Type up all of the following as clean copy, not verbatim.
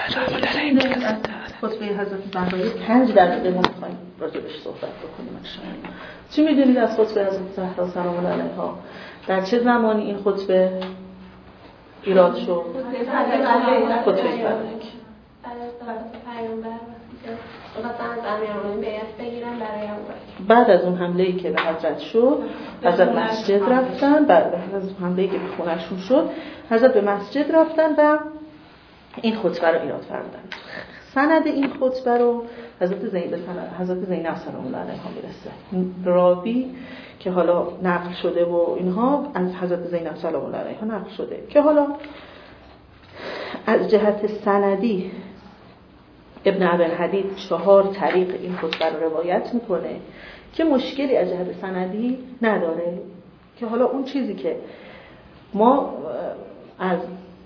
خطبه حضرت زهرا 5 دقیقه ما می‌خوایم راجعش صحبت بکنیم ان شاءالله. چی می‌دونید از خطبه حضرت زهرا سلام الله علیها؟ در چه زمانی این خطبه ایراد شد؟ خطبه فلک. بعد از اون حمله‌ای که به حضرت شد، حضرت مسجد رفتن. بعد از اون حمله‌ای که به خونه‌شون شد، حضرت به مسجد رفتن و این خطبه رو ایراد فرمودن. سند این خطبه رو حضرت زینب سلام الله علیها میرسه. راوی که حالا نقل شده و اینها از حضرت زینب سلام الله علیها نقل شده که حالا از جهت سندی ابن عبدالحدید 4 طریق این خطبه رو روایت میکنه که مشکلی از جهت سندی نداره، که حالا اون چیزی که ما از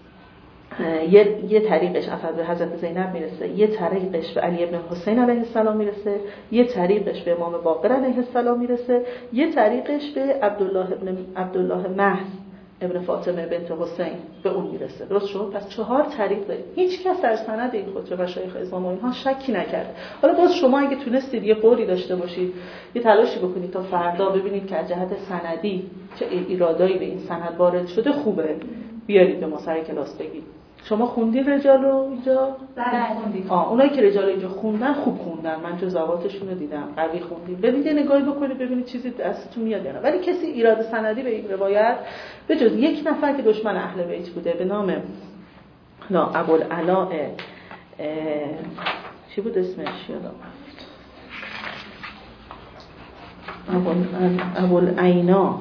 یه طریقش از حضرت زینب میرسه، یه طریقش به علی ابن حسین علیه السلام میرسه، یه طریقش به امام باقر علیه السلام میرسه، یه طریقش به عبدالله محض ابن فاطمه بنت حسین به اون میرسه. درست شد؟ پس 4 طریق داریم. هیچ کس در سند این خطبه و شیخ اسلام و اینها شکی نکرد. حالا باز شما اگه تونستید یه قولی داشته باشید، یه تلاشی بکنید تا فردا ببینید که از جهت سندی چه ایرادایی به این سند وارد شده، خوبه بیارید به ما سر کلاس بگید. شما خوندین رجال رو اینجا؟ بله خوندیم. اونایی که رجال اینجا خوندن خوب خوندن، من جزواتشون رو دیدم، قوی خوندین. برید یه نگاهی بکنید ببینید چیزی دستتون میاد یا نه. ولی کسی ایراد سندی به این روایت به جز یک نفر که دشمن اهل بیت بوده به نام ابوالعلاء چی بود اسمش یادم رفت، ابوالعینا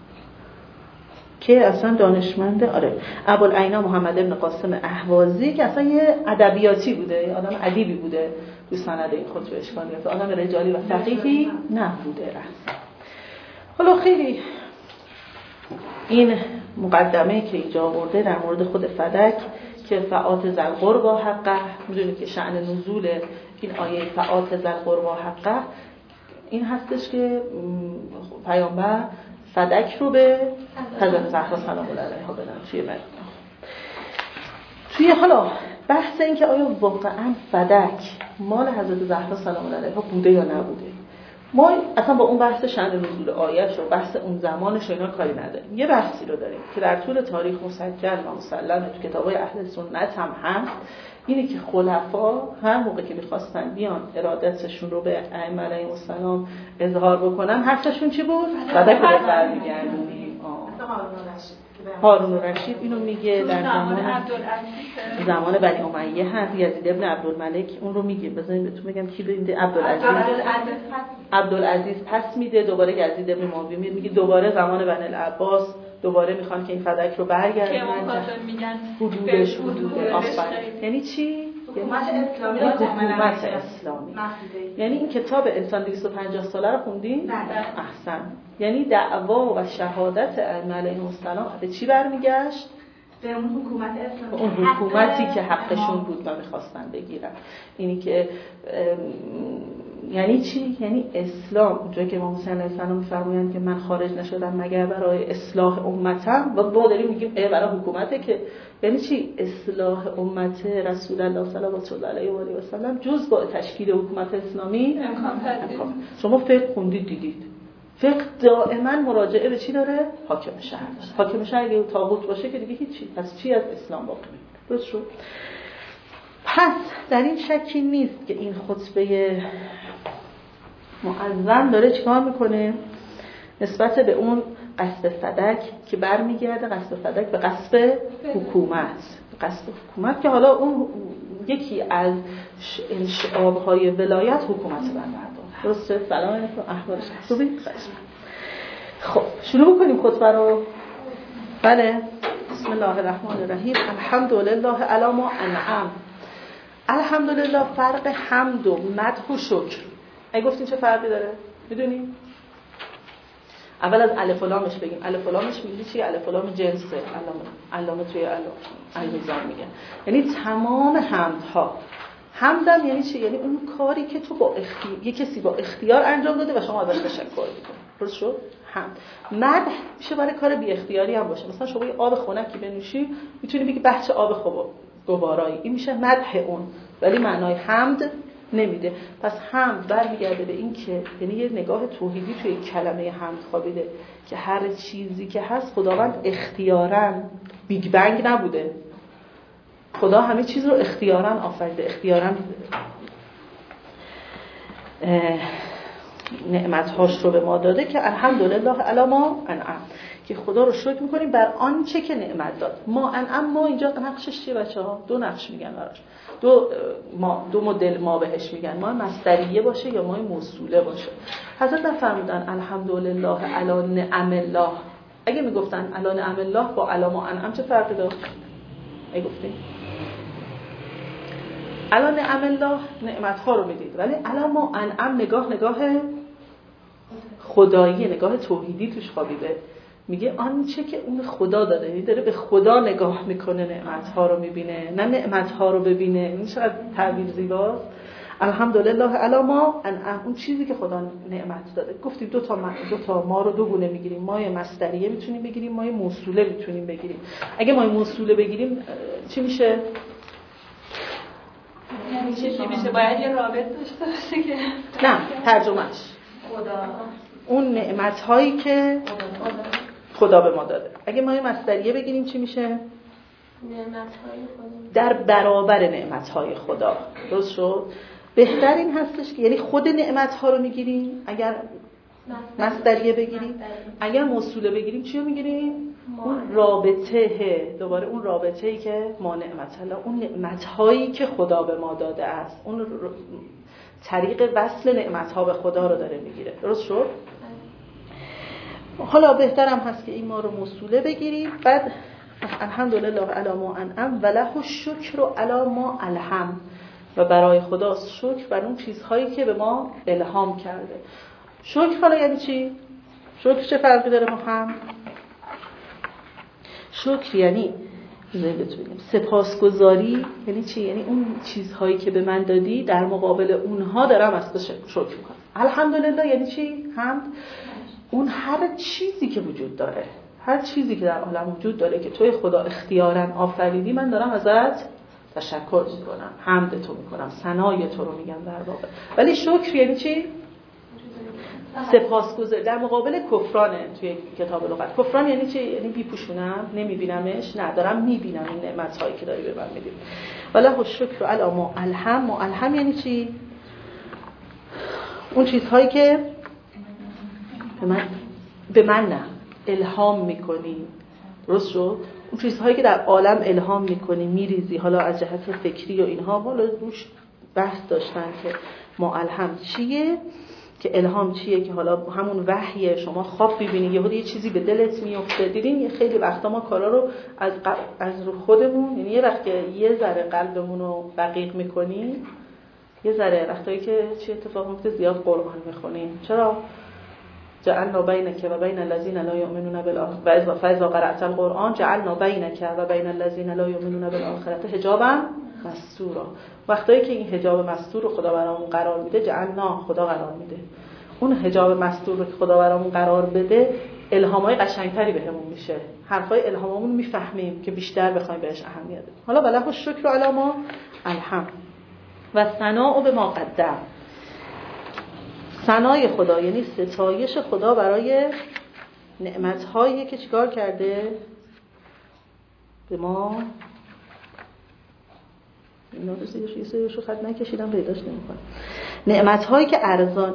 که اصلا دانشمنده، ابوالعینا محمد ابن قاسم اهوازی که اصلا یه ادبیاتی بوده، یه آدم ادیبی بوده، تو سند این خطبه اشکال گرفته، آدم رجالی و فقیهی نبوده اصلا. حالا خیلی این مقدمه که اینجا آورده در مورد خود فدک که فعات ذل قربی حقه، میدونید که شأن نزول این آیه فعات ذل قربی حقه این هستش که پیامبر فدک رو به حضرت زهرا سلام الله علیها بدن توی حالا بحث این که آیا واقعا فدک مال حضرت زهرا سلام الله علیها بوده یا نبوده، ما اصلا با اون بحث شأن نزول آیه‌اش و بحث اون زمانش اینا کاری نداریم. یه بحثی رو داریم که در طول تاریخ مسجل و مسلمه تو کتابای اهل سنت هم هست، اینه که خلفا هر موقع که می‌خواستن بیان ارادتشون رو به ائمه علیهم السلام اظهار بکنن، حرفشون چی بود؟ فدک رو برمیگردونیم. هارون الرشید اینو میگه در زمان بنی امیه هست، یزید ابن عبدالملک اون رو میگه. بذارید بهتون بگم کی ببینید، عبدالعزیز پس میده، دوباره یزید ابن معاویه میگه، دوباره زمان بنی العباس دوباره میخوان که این فدک رو برگردونن که میگن حدود آفرین. یعنی چی؟ حکومت اسلامی. یعنی این کتاب انسان 250 ساله رو خوندین؟ احسن. یعنی دعوا و شهادت ائمه علیهم السلام به چی برمیگشت؟ به اون حکومت اسلامی، اون حکومتی که حقشون بود و میخواستن بگیرن. اینی که یعنی چی؟ یعنی اسلام، اونجایی که امام حسین علیه السلام میفرمایند که من خارج نشدم مگر برای اصلاح امتم، و ما داریم میگیم برای حکومته، که یعنی چی؟ اصلاح امت رسول الله صلی الله علیه و آله و سلم جز با تشکیل حکومت اسلامی امکان. شما فقه خوندید دیدید، فقه دائما مراجعه به چی داره؟ حاکم شهر داره. حاکم شهر اگه طاغوت باشه که دیگه هیچی، پس چی از اسلام باقی میمونه؟ درست شد؟ پس در این شکی نیست که این خطبه معظم داره چیکار میکنه نسبت به اون قصد فدک که برمیگرده، قصد فدک به قصد حکومت که حالا اون یکی از انشعاب‌های ولایت حکومت بر مردم. درسته؟ سلام علیکم، احوالش خوبی؟ خب شروع بکنیم خطبه رو. بله، بسم الله الرحمن الرحیم. الحمدلله علی ما انعم. الحمدلله فرق حمد و مدح و شکر، اگه گفتین چه فرقی داره؟ میدونی؟ اول از الف و لامش بگیم. الف و لامش میگه چی؟ الف و لام جنسه. علامه توی المیزان میگه یعنی تمام حمدها. حمدم یعنی چی؟ یعنی اون کاری که تو با یه کسی با اختیار انجام داده و شما ازش تشکر می‌کنی. درست شد؟ حمد. مدح میشه برای کار بی اختیاری هم باشه. مثلا شما یه آب خنکی بنوشی، میتونی بگی بچه آب خوبه دوبارایی. این میشه مدح اون، ولی معنای حمد نمیده. پس حمد برمیگرده به این که یعنی یه نگاه توحیدی توی کلمه حمد خوابیده که هر چیزی که هست خداوند اختیاراً، بیگ بنگ نبوده، خدا همه چیز رو اختیاراً آفریده، اختیاراً نعمت‌هاش رو به ما داده که الحمدلله علی ما انعم، که خدا رو شکر می‌کنیم بر آنچه که نعمت داد. ما انعم، ما اینجا نقشش چیه بچه‌ها؟ دو نقش میگن براش، دو مدل ما بهش میگن، ما مصدریه باشه یا ما موصوله باشه. حضرت فرمودن الحمدلله علی نعم الله. اگه میگفتن علی نعم الله با علی ما انعم چه فرقی داره؟ اگه گفتین علی نعم الله نعمت‌ها رو میدید، ولی علی ما انعم نگاه خدایی، نگاه توحیدی توش خوابیده. میگه آنچه که اون خدا داده، یعنی داره به خدا نگاه میکنه، نعمت‌ها رو میبینه، نه نعمت‌ها رو ببینه. این چقدر تعبیر زیباست. الحمدلله علی ما انعم، اون چیزی که خدا نعمت داده. گفتیم دو تا ما رو دو گونه میگیریم، مای مصدریه میتونیم بگیریم، مای موصوله میتونیم بگیریم. اگه مای موصوله بگیریم چی میشه؟ یعنی چی میشه؟ باید یه رابط داشته باشه که نه، ترجمهش خدا، اون نعمت‌هایی که خدا به ما داده. اگه ما مصدریه بگیریم چی میشه؟ نعمت‌های خدا در برابر نعمت‌های خدا. درست شد؟ بهتر این هستش که یعنی خود نعمت‌ها رو میگیریم اگر مصدریه بگیریم، اگر موصوله بگیریم چی رو میگیریم؟ اون رابطه، دوباره اون رابطه‌ای که ما نعمت الله، اون نعمت‌هایی که خدا به ما داده است، اون طریق وصل نعمت‌ها به خدا رو داره میگیره. درست شد؟ حالا بهترم هست که این ما رو موصوله بگیریم. بعد الحمدلله علی ما انعم و له الشکر علی ما الهم، و برای خدا شکر بر اون چیزهایی که به ما الهام کرده. شکر حالا یعنی چی؟ شکر چه فرقی داره با هم؟ شکر یعنی سپاسگزاری. یعنی چی؟ یعنی اون چیزهایی که به من دادی در مقابل اونها دارم از تو شکر میکنم. الحمدلله یعنی چی؟ حمد. اون هر چیزی که وجود داره، هر چیزی که در عالم وجود داره که توی خدا اختیاراً آفریدی، من دارم ازت تشکر میکنم، حمد تو میکنم، ثنای تو رو میگم در واقع. ولی شکر یعنی چی؟ سپاسگزاری در مقابل کفرانه. توی کتاب لغت کفران یعنی چی؟ یعنی بیپوشونم، نمیبینمش، نه دارم میبینم این نعمت‌هایی که داری به من میدی. وله الشکر علی ما الهم. ما الهم یعنی چی؟ اون چیزهایی که به من نه الهام میکنی. درست شد؟ اون چیزهایی که در عالم الهام میکنی، میریزی، حالا از جهت فکری و اینها، حالا روش بحث داشتن که ما الهم چیه، که الهام چیه، که حالا همون وحیه. شما خواب ببینی یه چیزی به دلت میفته. دیدین خیلی وقتا ما کارا رو از رو خودمون، یعنی یه وقت که یه ذره قلبمون رو دقیق میکنیم، یه ذره وقتایی که چی اتفاق میفته، زیاد قرآن میخونیم. چرا؟ جعلنا بینک و بین الذین لا یؤمنون بالآخرة فاذا قرأت القرآن جعلنا بینک و بین الذین لا یؤمنون بالآخرة حجابا مستورا. وقتایی که این حجاب مستور رو خدا برامون قرار میده، جعلنا خدا قرار میده، اون حجاب مستور رو که خدا برامون قرار بده، الهامای قشنگتری بهمون میشه، حرفای الهاممون میفهمیم که بیشتر بخوایم بهش اهمیت بدیم. حالا وله الشکر علی ما الهم و ثناء به ما قدم. ثنای خدا یعنی ستایش خدا برای نعمت‌هایی که چیکار کرده به ما. اینا رو یه سریشو خط نکشیدم پیداش نمی‌کنم. نعمت‌هایی که ارزان،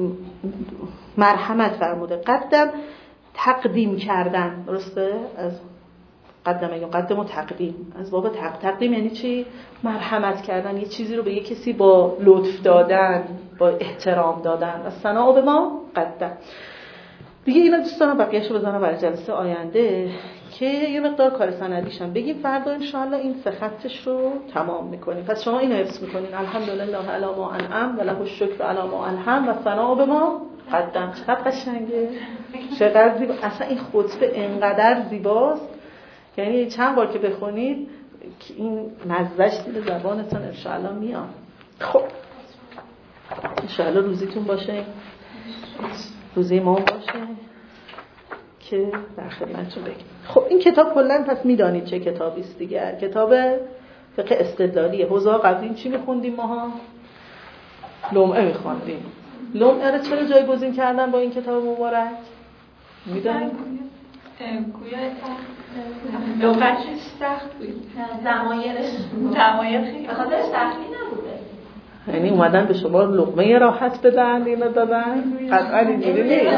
مرحمت فرموده. قدم تقدیم کردن، درسته؟ از قدم و تقدیم، از باب تقدیم یعنی چی؟ مرحمت کردن، یه چیزی رو به یه کسی با لطف دادن، با احترام دادن. و ثنا به ما قدم. دیگه اینا دوستان بقیه‌شو بزنم برای جلسه آینده که یه مقدار کار سندیشم بگیم. فردا انشاءالله این سه خطش رو تمام میکنیم. پس شما اینو حفظ میکنین: الحمدلله علی ما انعم و له الشکر علی ما الهم و ثنا به ما قدم. چقدر قشنگه، چقدر زیبا. اصلا این خطبه انقدر زیباست، یعنی چند بار که بخونید که این مزهش دیگه زبانتون انشاءالله میاد. خب انشاءالله روزیتون باشه، روزی ما باشه که در خدمتتون بگیم. خب این کتاب کلا پس میدانید چه کتابی است دیگه. کتاب فقه استدلالی. حوزه قبلی چی میخوندیم ماها؟ لمعه میخوندیم. لمعه رو چرا جایگزین کردن با این کتاب مبارک؟ میدونید؟ گویا لغتش سخت بود. زمایر خیلی بخاطر سختی نبوده. یعنی اومدن به شما لقمه راحت بدن اینو دادن؟ قطعا اینجوری نیست.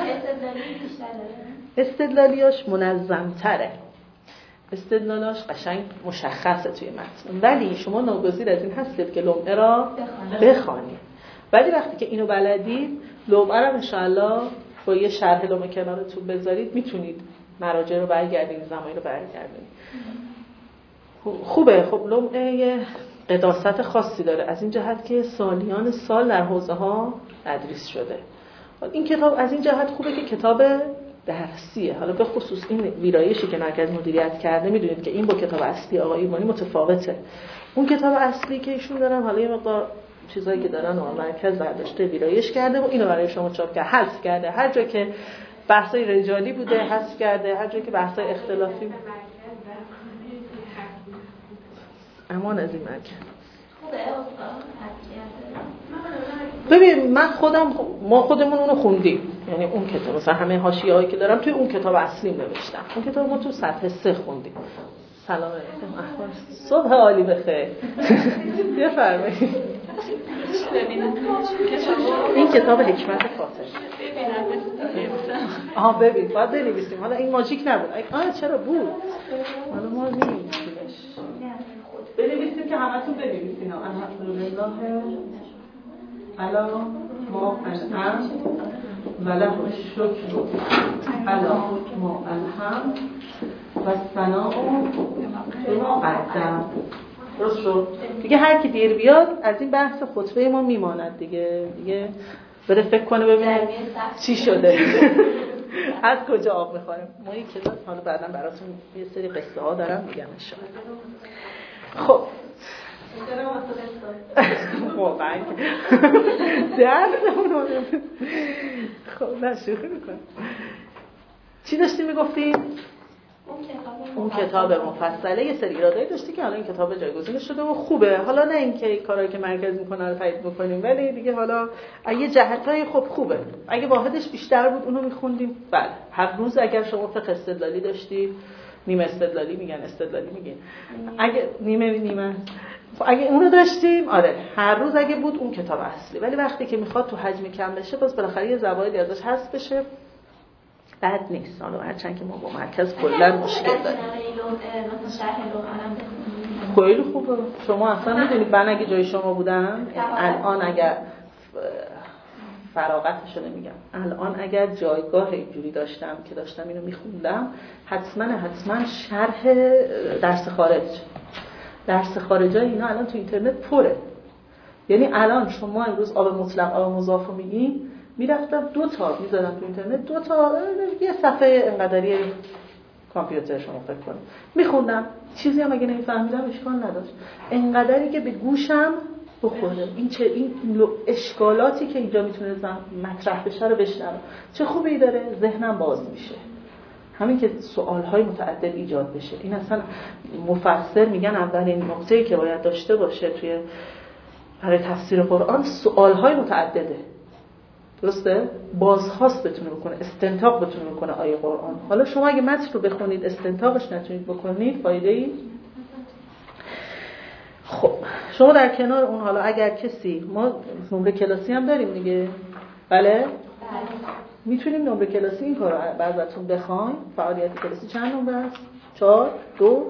استدلالیاش منظم‌تره. استدلالاش قشنگ مشخصه توی متن. ولی شما ناگزیر از این هستید که لمعه را بخوانید. ولی وقتی که اینو بلدید، لمعه را انشاءالله با یه شرح لمعه کنارتون بذارید میتونید مراجع رو برگردید، زمانی رو برگردید. خوبه. خب لمعه یه قداست خاصی داره از این جهت که سالیان سال در حوزه ها تدریس شده. این کتاب از این جهت خوبه که کتاب درسیه. حالا به خصوص این ویرایشی که مرکز مدیریت کرده میدونید که این با کتاب اصلی آقای ایمانی متفاوته. اون کتاب اصلی که ایشون دارن حالا یه مقدار چیزایی که دارن و مرکز برداشته ویرایش کرده و اینو برای شما چاپ کرده، حذف کرده. هر جا که بحثای رجالی بوده حذف کرده، هر جا که بحثای اختلافی بوده. امان از این مرکز. ببین ما خودمون اونو خوندیم، یعنی اون کتاب مثلا همه حاشیه‌هایی که دارم توی اون کتاب اصلی نوشتم. اون کتاب ما تو سطح 3 خوندیم. سلام علیکم. احوال صبح عالی بخیر. بفرمایید. این کتاب حکمت فاطمی. ببین باید بنویسیم. حالا این ماژیک نبود. چرا بود؟ حالا ما نمی‌نویسیمش. بنویسیم که همتون بنویسین. الحمدلله علا ما الحمد وله الشکر علا ما الحمد و ثناء بما قدم. درست شد؟ دیگه هر کی دیر بیاد از این بحث خطبه ما میماند دیگه بره فکر کنه ببینه چی شده. از کجا آب میخوریم. ما این کتاب حالا بعدا براتون یه سری قصه ها دارم میگم ان شاء الله. خب واقعا درسمون خب نشوخی میکنم. چی داشتی میگفتیم؟ اون کتاب مفصله یه سری ایرادایی داشتی که حالا این کتاب جایگزین شده و خوبه. حالا نه اینکه کارهایی که مرکز میکنه رو تایید بکنیم، ولی دیگه حالا اگه جهتای خوبه. اگه واحدش بیشتر بود اونو میخوندیم. بله هر روز اگر شما فقه استدلالی داشتید، نیمه استدلالی میگن، استدلالی میگن، اگه نیمه اگه اونو داشتیم آره هر روز اگه بود اون کتاب اصلی. ولی وقتی که میخواد تو حجم کم بشه باز بالاخره یه زوایدی ازش حذف بشه، بد نیست. حالا هرچند که ما با مرکز کلا مشکل داریم. خیلی خوبه. شما اصلا میدونید من اگه جای شما بودم الان اگر فراغتش رو نمیگم، الان اگر جایگاه اینجوری داشتم که داشتم اینو میخوندم، حتما شرح درس خارجای اینا الان تو اینترنت پره. یعنی الان شما امروز آب مطلق آب مضاف رو میگین، میرفتم 2 تا میذارم تو اینترنت، 2 تا یه صفحه انقدری کامپیوتر شما فکر کنید میخوندم، چیزی هم اگه نمیفهمیدم اشکال نداشت، انقدری که به گوشم بخوره. این اشکالاتی که اینجا میتونه مطرح بشه رو بشنوم، چه خوبی داره، ذهنم باز میشه. همین که سوالهای متعدد ایجاد بشه. این اصلا مفسر میگن اولین نکته‌ای که باید داشته باشه برای تفسیر قرآن سوالهای متعدده. درسته؟ بازخواست بتونه بکنه، استنتاق بتونه بکنه آیه قرآن. حالا شما اگه متن رو بخونید استنتاقش نتونید بکنید فایده‌ای. خب شما در کنار اون حالا اگر کسی، ما نمره کلاسی هم داریم دیگه، بله؟ میتونیم نمره کلاسی این کارو بعضیتون بخواین. فعالیت کلاسی چند نمره است؟ 4 2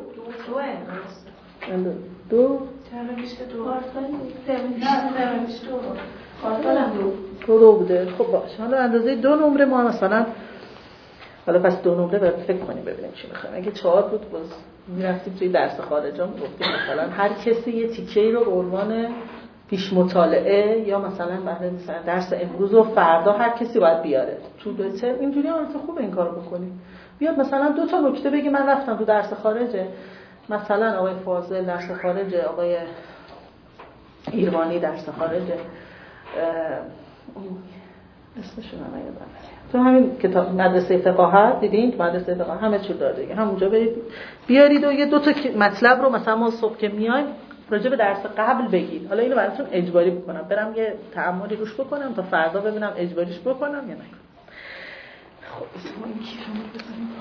2 بوده. خب باشه، حالا اندازه 2 نمره ما مثلا، حالا پس 2 نمره باید فکر کنیم ببینیم چی میخوایم. اگه 4 بود باز میرفتیم توی درس خارجا میگفتیم مثلا هر کسی یه تیکه‌ای رو به عنوان پیش مطالعه یا مثلا برای مثلا درس امروز و فردا هر کسی باید بیاره تو دو ترم. اینجوری البته خوبه این کارو بکنیم. بیاد مثلا 2 تا نکته بگه من رفتم تو درس خارجه، مثلا آقای فاضل درس خارجه، آقای ایرانی درس خارجه، اسمشون هم یادم تو همین کتاب مدرسه فقاهت دیدین که مدرسه فقاهت همه چی داره دیگه، همونجا برید بیارید و یه دو تا مطلب رو مثلا ما صبح که میایم راجع به درس قبل بگید. حالا اینو براتون اجباری بکنم، برم یه تأملی روش بکنم تا فردا ببینم اجباریش بکنم یا نه. خب اسم این کیفمون بزنیم.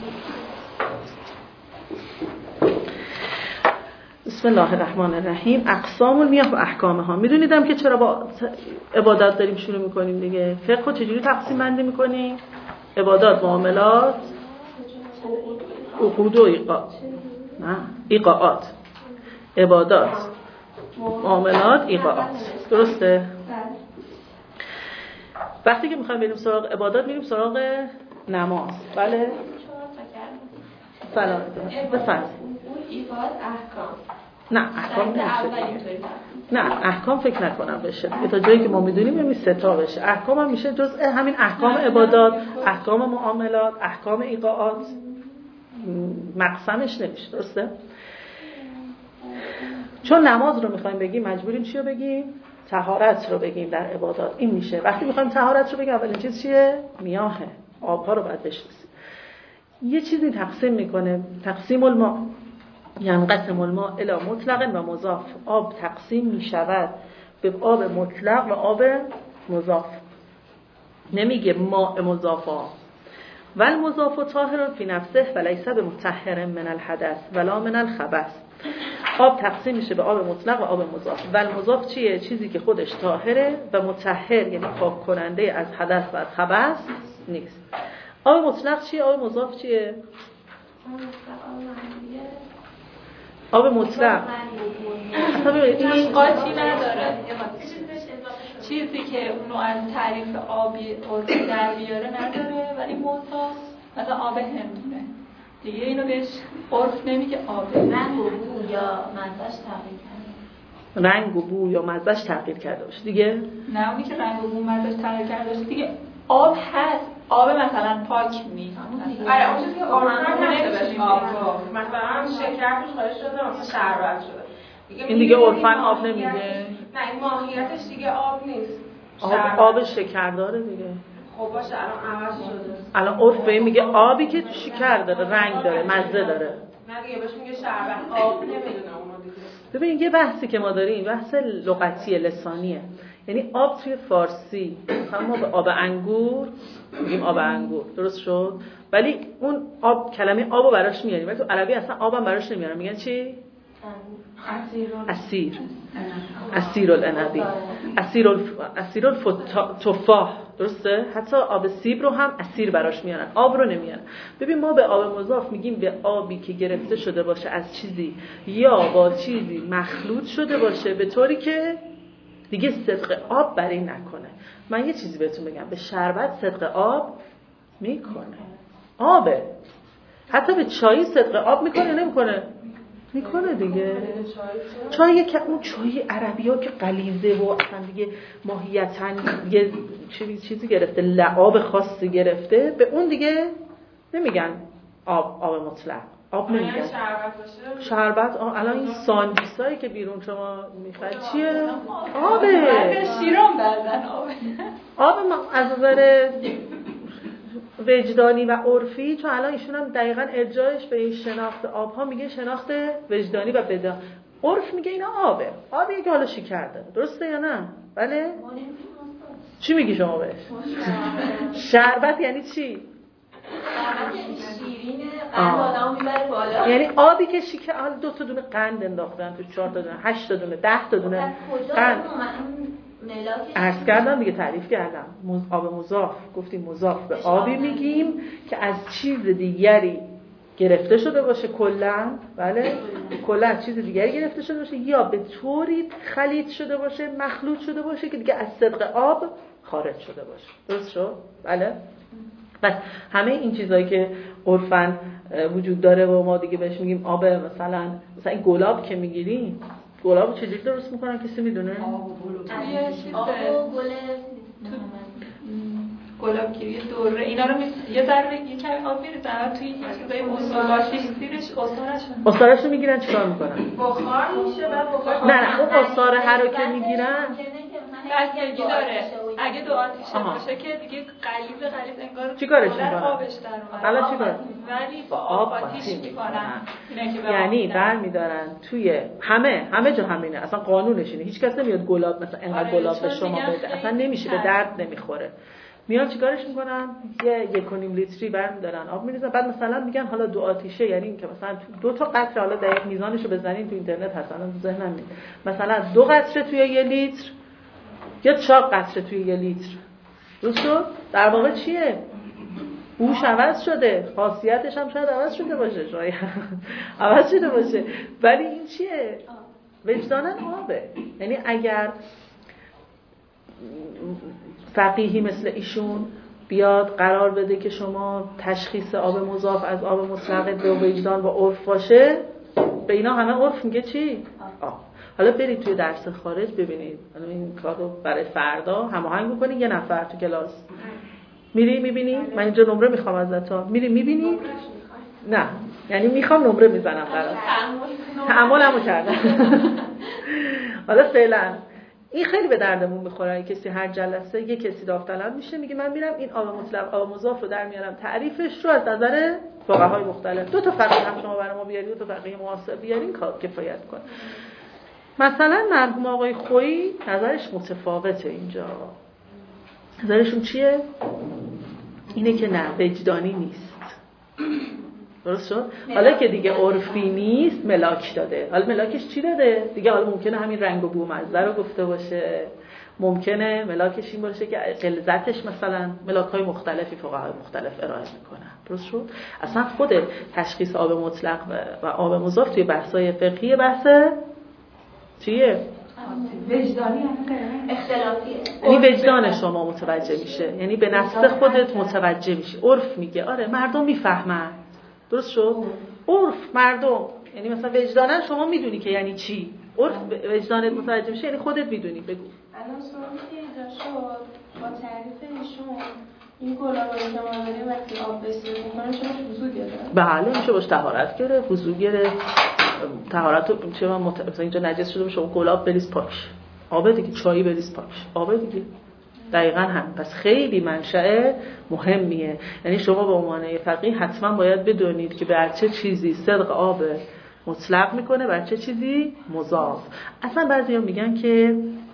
بسم الله الرحمن الرحیم. اقسام المیاه و احکامها. میدونیدم که چرا با عبادات داریم شروع میکنیم دیگه. فقه رو چجوری تقسیم بندی میکنیم؟ عبادات، معاملات، عقود و ایقاعات. عبادات، معاملات، ایقاعات. درسته؟ وقتی که میخوایم بریم سراغ عبادات میریم سراغ نماز. بله؟ سلام. بفرمایید. ایقاعات احکام. نه احکام نمیشه. نه احکام فکر نکنم بشه. تا جایی که ما میدونیم همین سه تا بشه. احکام هم میشه جزء همین احکام عبادات، احکام معاملات، احکام ایقاعات. مقسمش نمیشه. درسته؟ چون نماز رو میخوایم بگیم مجبوریم چی رو بگیم؟ طهارت رو بگیم در عبادات. این میشه. وقتی میخوایم طهارت رو بگیم اولین چیز چیه؟ میاهه. آبها رو باید بشناسیم. یه چیزی تقسیم میکنه، تقسیم الماء، ینقسم الماء الی مطلق و مضاف. آب تقسیم میشود به آب مطلق و آب مضاف. نمیگه ماء مضافا. والمضاف طاهر فی نفسه ولیس بمطهر من الحدث ولا من الخبث. آب تقسیم میشه به آب مطلق و آب مضاف. والمضاف چیه؟ چیزی که خودش طاهره و مطهر یعنی پاک کننده از حدث و از خبث نیست. آب مطلق چیه؟ آب مضاف چیه؟ آب مطلق این قاطی نداره. چیزی که اونو از تعریف آبی عرفی در بیاره نداره، ولی مضاف مثلا آب هندونه دیگه اینو بهش عرف نمیگه آب. رنگ و بو یا مزهش تغییر کرده. رنگ و بو یا مزهش تغییر کرده باشه دیگه. نه اونی که رنگ و بو مزهش تغییر کرده باشه دیگه آب هست. آب مثلا پاک نیست. آره اون چیزی که عرفا نمیشه آب رو مثلا شکر توش خارج شده مثلا شربت شده. این دیگه عرفا آب نمیگه. نه این ماهیتش دیگه آب نیست. آب شکر داره دیگه. خب باشه الان عوض شده. الان عرف به این میگه آبی که شکر داره، رنگ داره، مزه داره. نه دیگه بهش میگه شربت. آب نمیدونه اونو دیگه. ببین یه بحثی که ما داریم بحث لغتی لسانیه. یعنی آب توی فارسی مثلا ما به آب انگور میگیم آب انگور، درست شد؟ ولی اون آب کلمه آبو براش میاریم، ولی تو عربی اصلا آبم براش نمیارن. میگن چی؟ اسیر العنبی، اسیر التفاح. درسته؟ حتی آب سیب رو هم اسیر براش میارن، آب رو نمیارن. ببین ما به آب مضاف میگیم به آبی که گرفته شده باشه از چیزی یا با چیزی مخلوط شده باشه به طوری که دیگه صدق آب برای نکنه. من یه چیزی بهتون بگم، به شربت صدق آب میکنه، آبه. حتی به چای صدق آب میکنه نمیکنه؟ میکنه دیگه. چای که اون چای عربی ها که غلیظه و اصلا دیگه ماهیتاً یه چیزی گرفته، لعاب خاصی گرفته، به اون دیگه نمیگن آب مطلق، آب نمیگن. شربت الان این ساندویچایی که بیرون شما میخواید چیه؟ آبه. شیران بردن آب از نظر وجدانی و عرفی، چون الان ایشون هم دقیقاً ارجاعش به این شناخت آبها میگه شناخت وجدانی و بدان. عرف میگه اینا آبه، آبی که حالا شکر داره. درسته یا نه؟ بله؟ چی میگی شما بهش؟ شربت یعنی چی؟ شیرینه، قند آدمو میبره بالا. یعنی آبی که شکر، حالا 2 تا دونه قند انداختن تو، 4 تا دونه، 8 تا دونه، 10 تا دونه قند. عرض کردم دیگه، تعریف کردم. آب مضاف، گفتیم مضاف به آبی میگیم که از چیز دیگری گرفته شده باشه کلا، بله؟ کلا از چیز دیگری گرفته شده باشه یا به طوری خلیط شده باشه، مخلوط شده باشه که دیگه از صدق آب خارج شده باشه. درست شد؟ بله؟ پس همه این چیزایی که عرفاً وجود داره و ما دیگه بهش میگیم آب، مثلا این گلاب که میگیریم، گلاب چجوری درست میکنن کسی میدونه؟ گلابگیری دوره اینا رو یه ذره یه کمی آب میریزن توی یه چیزای استواشی زیرش استارش رو میگیرن چیکار میکنن؟ بخار میشه و بخار نه اون استاره هر رو که میگیرن بستگی داره. اگه دو آتیشه باشه که دیگه غلیظ انگار چیکارش میکنن؟ آبش در اومد. حالا چیکار؟ ولی با آب آتیش میکنن. یعنی برمیدارن توی همه جا همینه، اصلا قانونش اینه. هیچ کس نمیاد گلاب مثلا انقدر گلاب به شما بده، اصلا نمیشه، به درد نمیخوره. میان چیکارش میکنن؟ 1.5 لیتری برمیدارن آب میریزن، بعد مثلا میگن حالا 2 آتیشه، یعنی اینکه مثلا 2 تا قطره، حالا دقیق میزانشو بزنین تو اینترنت هست الان تو ذهنم نیست، مثلا 2 قطره توی 1 لیتر یا 4 قطره توی 1 لیتر. درست شد؟ در واقع چیه؟ بوش عوض شده، خاصیتش هم شاید عوض شده باشه، شاید عوض شده باشه، ولی این چیه؟ وجدانن آبه. یعنی اگر فقیهی مثل ایشون بیاد قرار بده که شما تشخیص آب مضاف از آب مطلق به وجدان و عرف باشه، به اینا همه عرف میگه چی؟ حالا برید توی درس خارج ببینید، این کارو برای فردا هماهنگ بکنید، یه نفر تو کلاس میری میبینی، من اینجا نمره میخوام ازت، میری میبینی، نه یعنی میخوام نمره میزنم برات، تعاملمو کردم. حالا فعلا این خیلی به دردمون میخوره. کسی هر جلسه یه کسی داوطلب میشه میگه من میرم این آب مطلق آب مضاف رو در میارم، تعریفش رو از نظر فقهای مختلف، 2 تا فقیه هم شما برای ما بیارید، 2 تا فقیه معاصر بیارین کار کفایت کنه. مثلا مرحوم آقای خویی نظرش متفاوته اینجا. نظرشون چیه؟ اینه که نه، وجدانی نیست. درست شد؟ حالا که دیگه عرفی نیست، ملاک داده. حالا ملاکش چی داده؟ دیگه حالا ممکنه همین رنگ و بو مزه رو گفته باشه، ممکنه ملاکش این باشه که غلظتش مثلا ملاک‌های مختلفی فقهای مختلف ارائه میکنن. درست شد؟ اصلا خود تشخیص آب مطلق و آب مضاف توی بحث‌های فقهی بحث چیه؟ وجدانی اختلافیه. یعنی وجدان شما متوجه میشه، یعنی به نفس خودت متوجه میشی. عرف میگه آره مردم میفهمن. درست شد؟ عرف مردم، یعنی مثلا وجدانن شما میدونی که یعنی چی، عرف وجدانت متوجه میشه، یعنی خودت میدونی. بگو الان سوالی که ایجاد شد با تعریف ایشون، این گلابایی که ما داریم وقتی آب بسیار میکنه شما وضو گرفت؟ بله میشه باش طهارت گرفت، وضو گرفت، طهارت رو چه من مثلا اینجا نجس شده باشه گلاب بریز پاک، آب دیگه چایی بریز پاک، آب دیگه. دقیقاً هم. پس خیلی منشأ مهمیه. یعنی شما به عنوان فقیه حتما باید بدونید که بر چه چیزی صدق آب مطلق میکنه، بر چه چیزی مضاف. اصلا بعضیا میگن که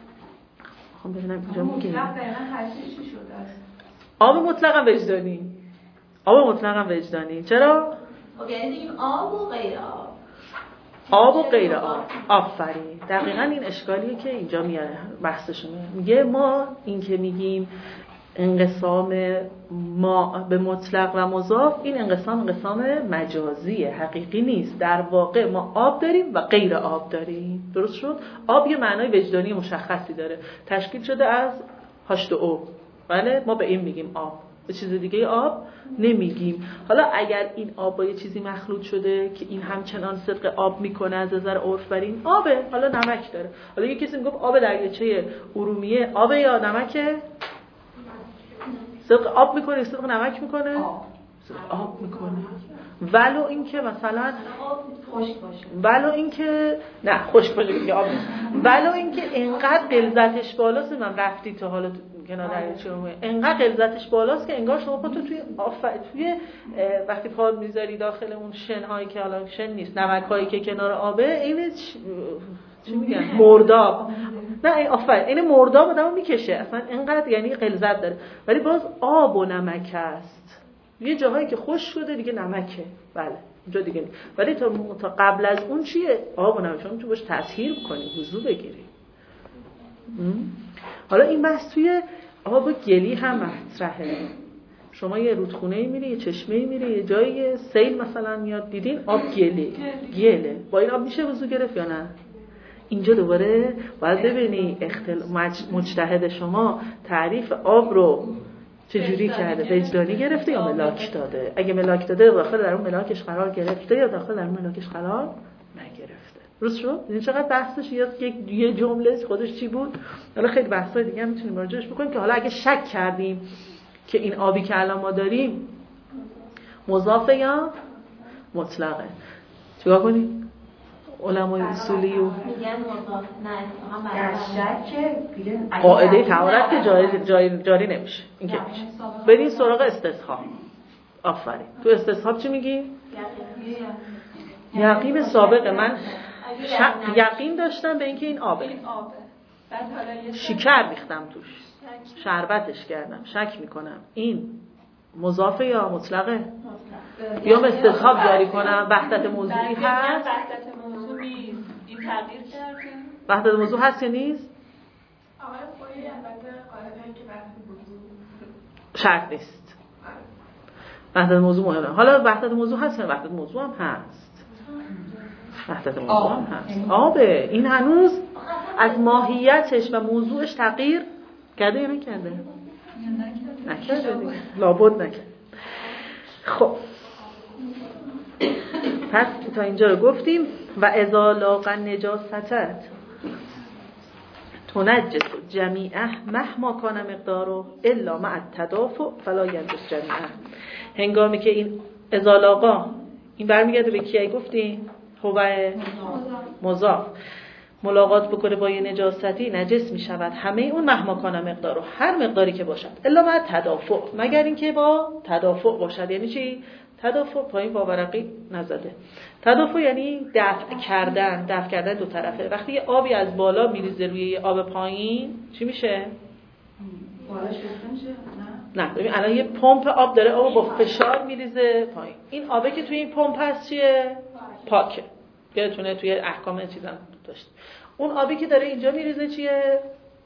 خب ببینم اینجا میگه مطلق دقیقاً هرچی چی شده است. آب مطلق وجدانی. آب مطلق وجدانی. چرا؟ خب یعنی دیگه آب و غیر آب. آب و غیر آب. آفرین. دقیقاً این اشکالیه که اینجا میاره بحثشونه. میگه ما این که میگیم انقسام ما به مطلق و مضاف، این انقسام مجازیه، حقیقی نیست. در واقع ما آب داریم و غیر آب داریم. درست شد؟ آب یه معنای وجدانی مشخصی داره، تشکیل شده از H2O. بله ما به این میگیم آب، به چیز دیگه آب نمیگیم. حالا اگر این آب با یه چیزی مخلوط شده که این همچنان صدق آب میکنه از نظر عرف، بر این آبه، حالا نمک داره. حالا یه کسی میگفت آب دریاچه ارومیه آبه یا نمکه؟ صدق آب میکنه، صدق نمک میکنه؟ آب میکنه. ولو اینکه مثلا خشک باشه، ولو اینکه نه خشک باشه دیگه آب نیست، ولو اینکه انقدر غلظتش بالاست، من رفتی تا حالا کنار دریاچه ارومیه، انقدر غلظتش بالاست که انگار شما خودت توی وقتی پا میذاری داخل اون شن‌هایی که حالا شن نیست، نمک‌هایی که کنار آبه، این چی میگن؟ مرداب. نه این آفرین، این مرداب آدمو میکشه اصلا، اینقدر یعنی غلظت داره. ولی باز آب و نمک است. یه جاهایی که خشک شده دیگه نمکه. بله اونجا دیگه نیست. ولی تا قبل از اون چیه؟ آب و نمک. شما میتونی باش تطهیر کنی، وضو بگیری. حالا این بحث توی آب گلی هم مطرحه. شما یه رودخونه‌ای میری، یه چشمه‌ای میری، یه جایی سیل مثلا میاد، دیدین آب گله. با این آب میشه وضو گرفت یا نه؟ اینجا دوباره باید ببینی مجتهد شما تعریف آب رو چجوری کرده، وجدانی گرفته یا ملاک داده. اگه ملاک داده داخل در اون ملاکش قرار گرفته یا داخل در اون ملاکش قرار نگرفته. درست شد؟ این چقدر بحثش یه جمله خودش چی بود. حالا خیلی بحثای دیگه هم میتونیم راجعش بکنیم که حالا اگه شک کردیم که این آبی که الان ما داریم مضافه یا مطلقه، چیکار کنیم؟ علمای اصولی و میگن مضاف نه در شک قاعده طهارت که جاری نمیشه. این که میشه. بریم سراغ استصحاب. آفرین. تو استصحاب چی میگی؟ یقین سابق من یقین داشتم به اینکه این آبه. شکر ریختم توش، شربتش کردم، شک میکنم این مضافه یا مطلقه؟ یا به استصحاب جاری کنم وحدت موضوعی هست؟ وحدت موضوع نیست. این تغییر کرده. وحدت موضوع هست یا نیست؟ آقای خویی البته قاعده‌ای که بحث بود شرط نیست. وحدت موضوع مهمه. حالا وحدت موضوع هست یا وحدت موضوع هم هست؟ وحدت موضوع هم هست. آبه. این هنوز از ماهیتش و موضوعش تغییر کرده یا نکرده؟ نکرده دیگه. لابد نکرده. خب پس تا اینجا رو گفتیم. و اذا لاق النجاستت تنجس جمیعه مهما کان مقداره الا مع التدافع فلا ینجس جمیعه. هنگامی که این اذا لاقا این برمیگرده به کیه گفتیم؟ هو مضاف ملاقات بکنه با یه نجاستی نجس می شود همه اون مهما کان مقداره، هر مقداری که باشد، الا مع تدافع، مگر اینکه با تدافع باشد. یعنی چی؟ تدافع پایین با ورقی نزده. تدافع یعنی دفع کردن دو طرفه. وقتی یه آبی از بالا میریزه روی یه آب پایین چی میشه؟ بالا شسته میشه؟ نه ببین الان یه پمپ آب داره، آب با فشار میریزه پایین. این آبه که توی این پمپ هست چیه؟ پاکه. یادتونه توی احکام چیزام داشت. اون آبی که داره اینجا میریزه چیه؟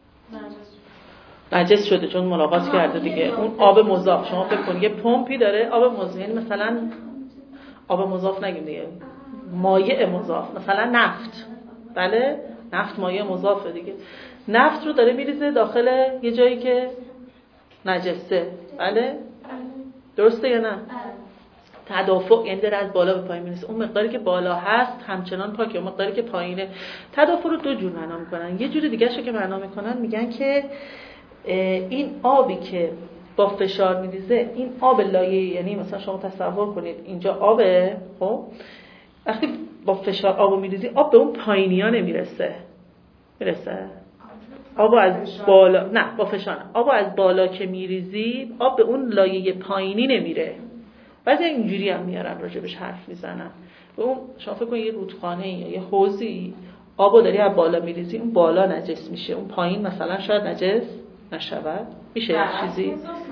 نجس شده چون ملاقات کرده دیگه. اون آب مضاف، شما فکر کن یه پمپی داره آب مضاف، یعنی مثلا آب مضاف نگیم دیگه، مایع مضاف، مثلا نفت. بله نفت مایع مضافه دیگه. نفت رو داره میریزه داخل یه جایی که نجسه. بله درسته یا نه؟ تدافع یعنی داره از بالا به پایین میرسه. اون مقداری که بالا هست همچنان پاکه، اون مقداری که پایینه. تدافع رو دو جور معنا میکنن. یه جور دیگه شو که معنا میکنن میگن که این آبی که با فشار میریزه، این آب لایه، یعنی مثلا شما تصور کنید اینجا آبه، خب وقتی با فشار آبو میریزی آب به اون پایینیا نمیرسه. میرسه؟ آبو از بالا، نه با فشار، آبو از بالا که میریزی آب به اون لایه پایینی نمیره. بعضی اینجوری هم میارن راجبش حرف میزنن. به اون شما فکر کنید یه رودخانه یا یه حوضی آبو داری از بالا میریزی، اون بالا نجس میشه، اون پایین مثلا شاید نجس نشود. میشه یه چیزی؟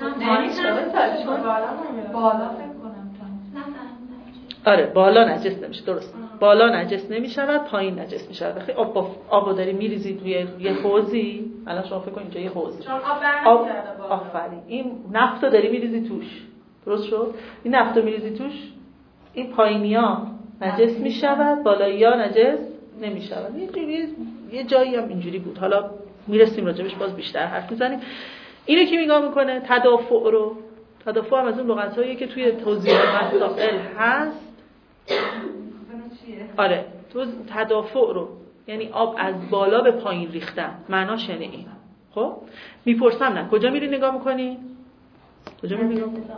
بالا فکر کنم آره بالا نجس نمیشه. درست. بالا نجس نمیشود، پایین نجس میشود. وقتی آبو داری میریزی توی یه حوضی، الان شما فکر کن اینجا یه حوضی. آب آفرین. این نفتو داری میریزی توش. درست شد؟ این نفتو میریزی توش، این پایینیا نجس میشود، بالایی‌ها نجس نمیشود. یه جایی هم اینجوری بود. حالا میرسیم راجبش باز بیشتر حرف میزنیم. اینو که میگم میکنه تدافع رو. تدافع هم از اون لغت‌هایی که توی توضیح مسائل هست. آره تو تدافع رو یعنی آب از بالا به پایین ریختن، معناش اینه. این خب میپرسم نه کجا میری نگاه میکنی؟ کجا میری نگاه میکنی؟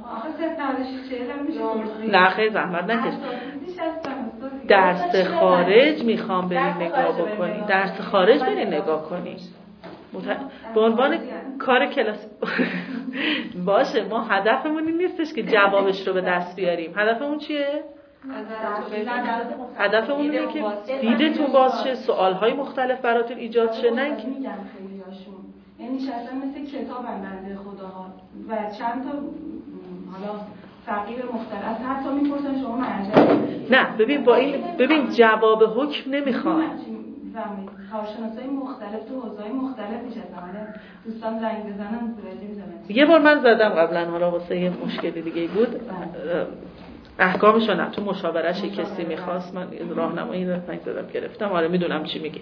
نه خیلی زحمت نکش. درس خارج میخوام بری نگاه بکنی. درس خارج بری نگاه کنی. به عنوان کار کلاس باشه. ما هدفمون این نیستش که جوابش رو به دست بیاریم. هدفمون چیه؟ هدفمون اینه که دیدتون باز شه، سوالهای مختلف براتون ایجاد شه. نه اینکه میگن خیلیاشون یعنی نشستن مثل کتابن بنده خداها و چند تا حالا فقیر مختلف حتی میپرسن شما مرجع. نه ببین جواب حکم نمیخوام. کارشناسای مختلف تو حوزه‌های مختلف نشستن. دوستان زنگ بزنن متوجه میشن. یه بار من زدم قبلا، حالا واسه یه مشکلی دیگه بود. احکامشو نه تو مشاورش کسی میخواست، من راهنمایی زدم گرفتم. آره میدونم چی میگین.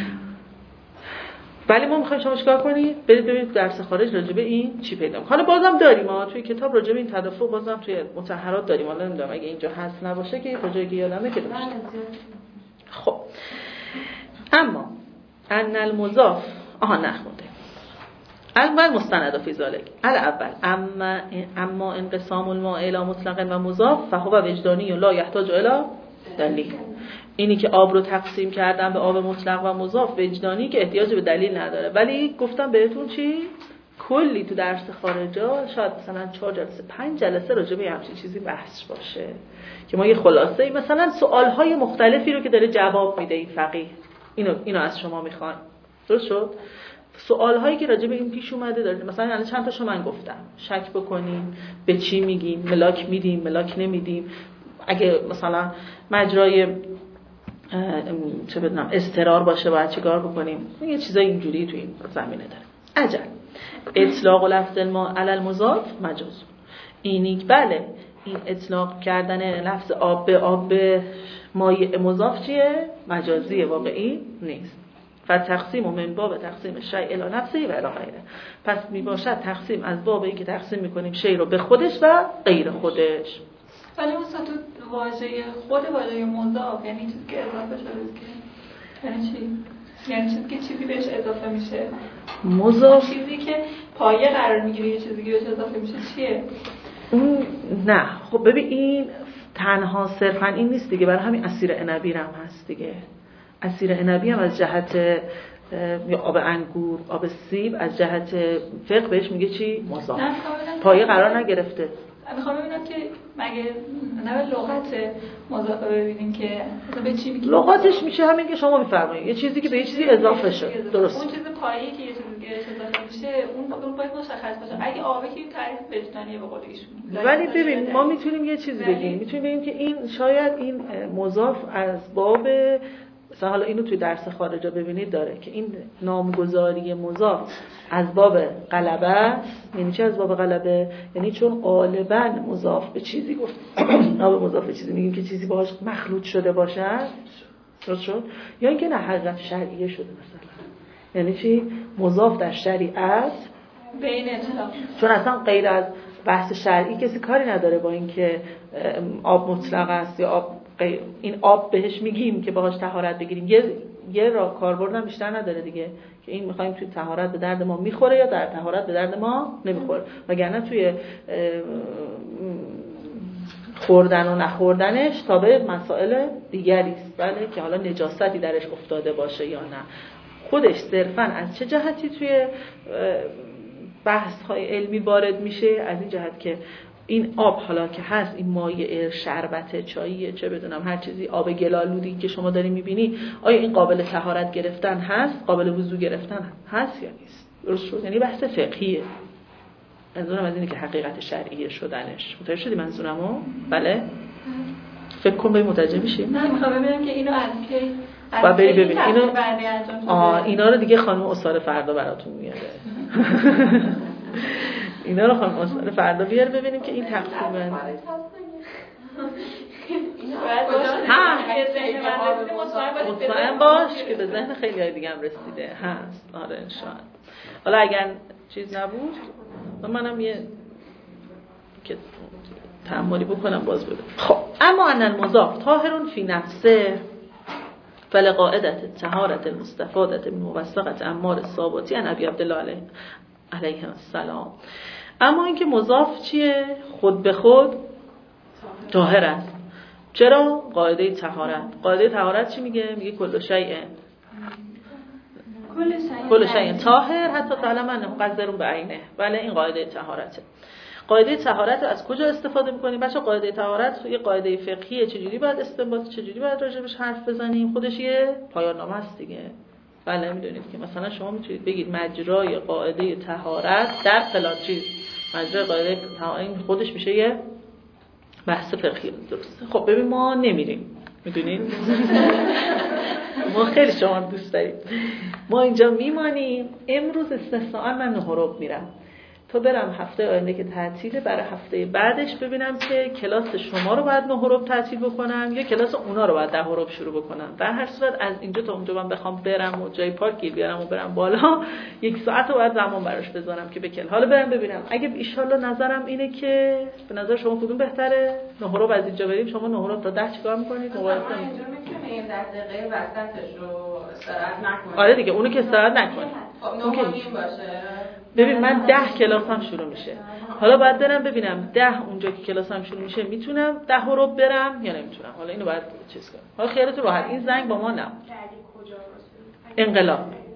ولی ما میخوایم شما چیکار کنید؟ برید ببینید درس خارج راجع به این چی پیدا کنید. حالا بازم داریم توی کتاب راجع به این تدافع بازم توی مطهرات داریم. حالا نمیدونم اگه اینجا هست نباشه که کجایی که یادمه که داشت. خب اما ان المضاف نخونده. اول مستند فی ذلک. الاول اما انقسام الماء الى مطلق و مضاف فهو وجدانی لا يحتاج الى دلیل. اینی که آب رو تقسیم کردن به آب مطلق و مضاف وجدانی که احتیاج به دلیل نداره. ولی گفتم بهتون چی؟ کلی تو درس خارجا شاید مثلا 4 جلسه 5 جلسه راجع به همچین چیزی بحث باشه که ما یه خلاصه مثلا سوالهای مختلفی رو که داره جواب میده این فقیه اینو از شما میخوان. درست شد؟ سوالهایی که راجع به این پیش اومده داره. مثلا الان چند تاشو من گفتم، شک بکنیم، به چی میگیم، ملاک میدیم، ملاک نمیدیم، اگه مثلا مجرای چه بدونم اضطرار باشه باید چیکار بکنیم. یه چیزای اینجوری تو این زمینه داره. عجب اطلاق لفظ علی المضاف مجاز. اینی بله این اطلاق کردن لفظ آب به مایع مضاف چیه؟ مجازیه، واقعی نیست. فتقسیم من باب تقسیم شیء الی نفسه و الی غیره. پس میباشد تقسیم از بابی که تقسیم میکنیم شیء رو به خودش و غیر خودش. ولی مثلا تو واژه مضاف یعنی چیزی که اضافه شده یعنی چی؟ یعنی چیزی که چیزی بهش اضافه میشه. مضاف چیزی که پایه قرار میگیره یه چیزی که بهش اضافه میشه چیه؟ نه خب ببین این تنها صرفا این نیست دیگه، برای همین عصیر عنبی هم هست دیگه. عصیر عنبی هم از جهت یا آب انگور، آب سیب از جهت فقه بهش میگه چی؟ مضاف. پایه قرار نگرفته. میخوام ببینم که مگه نه به لغت مضاف ببینیم که به چی میگه؟ لغتش میشه همین که شما میفرمایید، یه چیزی که به یه چیزی اضافه شد. درست. اون چیز پایه‌ای که یه چیزی دیگه اضافه میشه اون باید مشخص باشه. اگه آبه که این تعریف وجدانیه به قول ایشون. ولی ببین ما میتونیم یه چیزی بگیم، میتونیم بگیم که این شاید این مضاف از باب مثلا حالا اینو توی درس خارجا ببینید داره که این نامگذاری مضاف از باب غلبه است. یعنی چه از باب غلبه؟ یعنی چون غالبا مضاف به چیزی گفت نام مضاف به چیزی میگیم که چیزی باهاش مخلوط شده باشه، درست شد؟ یا اینکه نه حقیقت شرعیه شده مثلا. یعنی چی؟ مضاف در شریعت بین اطلاق، چون اصلا غیر از بحث شرعی کسی کاری نداره با اینکه آب مطلق است یا آب این آب بهش میگیم که باهاش طهارت بگیریم، یه راه کاربرد هم بیشتر نداره دیگه که این میخوایم توی طهارت به درد ما میخوره یا در طهارت به درد ما نمیخوره. وگرنه توی خوردن و نخوردنش تابع مسائل دیگری است، بله، که حالا نجاستی درش افتاده باشه یا نه. خودش صرفاً از چه جهتی توی بحث‌های علمی وارد میشه؟ از این جهت که این آب حالا که هست، این مایع شربت چاییه چه بدونم هر چیزی، آب گلالودی که شما داری میبینی، آیا این قابل طهارت گرفتن هست، قابل وضو گرفتن هست یا نیست؟ درست شد؟ یعنی بحث فقهیه. منظورم از اینه که حقیقت شرعیه شدنش. متوجه شدی منظورمو؟ بله؟ فکر کن به متوجه میشی؟ نه میخوام ببینم که اینو از کی و بری ببین اینا رو دیگه خانم استاد فردا براتون میاره. اینا رو خانم استاد فردا بیار ببینیم که این تقسیمه. مطمئن باش که به ذهن خیلی های دیگه هم رسیده هست. آره انشاءالله. حالا اگر چیز نبود منم یه که تأملی بکنم باز ببینم. خب اما ان المضاف طاهر فی نفسه فلقاعدة طهارة المستفادة من موثقة أمار الثابتی عن ابی عبدالله علیه السلام. اما اینکه مضاف چیه؟ خود به خود طاهر است. چرا؟ قاعده طهارت. قاعده طهارت چی میگه؟ میگه کل شیء طاهر حتی تعلم انه مقدر بعینه. بله این قاعده طهارته. قاعده طهارت از کجا استفاده می‌کنیم؟ بچه قاعده طهارت یه قاعده فقهیه، چجوری باید استنباط، چجوری باید راجبش حرف بزنیم، خودش یه پایان‌نامه است دیگه. بله میدونید که مثلا شما میتونید بگید مجرای قاعده طهارت در فلان چیز، مجرای قاعده طهارت خودش میشه یه بحث فقهی. درسته؟ خب ببین ما نمیریم، میدونید ما خیلی شما دوست داریم، ما اینجا میمانیم. امروز استثناء من نهرب میرم تا برم هفته آینده که تعطیله، برای هفته بعدش ببینم که کلاس شما رو باید 9 ربع تعطیل بکنم یا کلاس اونا رو باید 10 ربع شروع بکنم. در هر صورت از اینجا تا اونجا من بخوام برم و جای پارک گیر بیارم و برم بالا 1 ساعت رو باید زمان براش بذارم که بکل. حالا برم ببینم اگه ان شاءالله نظرم اینه که به نظر شما کدوم بهتره 9 ربع از اینجا بریم، شما 9 ربع تا 10 چیکار می‌کنید؟ موبایل می‌تونیم 10 دقیقه وسطش رو استراحت نکنیم. آره دیگه اونو که استراحت نکنید. خب 9 باشه. ببین من 10 کلاسم شروع میشه، حالا باید برم ببینم 10 اونجا که کلاسم شروع میشه میتونم 10 رو برم یا نمیتونم. حالا اینو باید چیز کنم. حالا خیالت راحت، این زنگ با ما نبود. انقلاب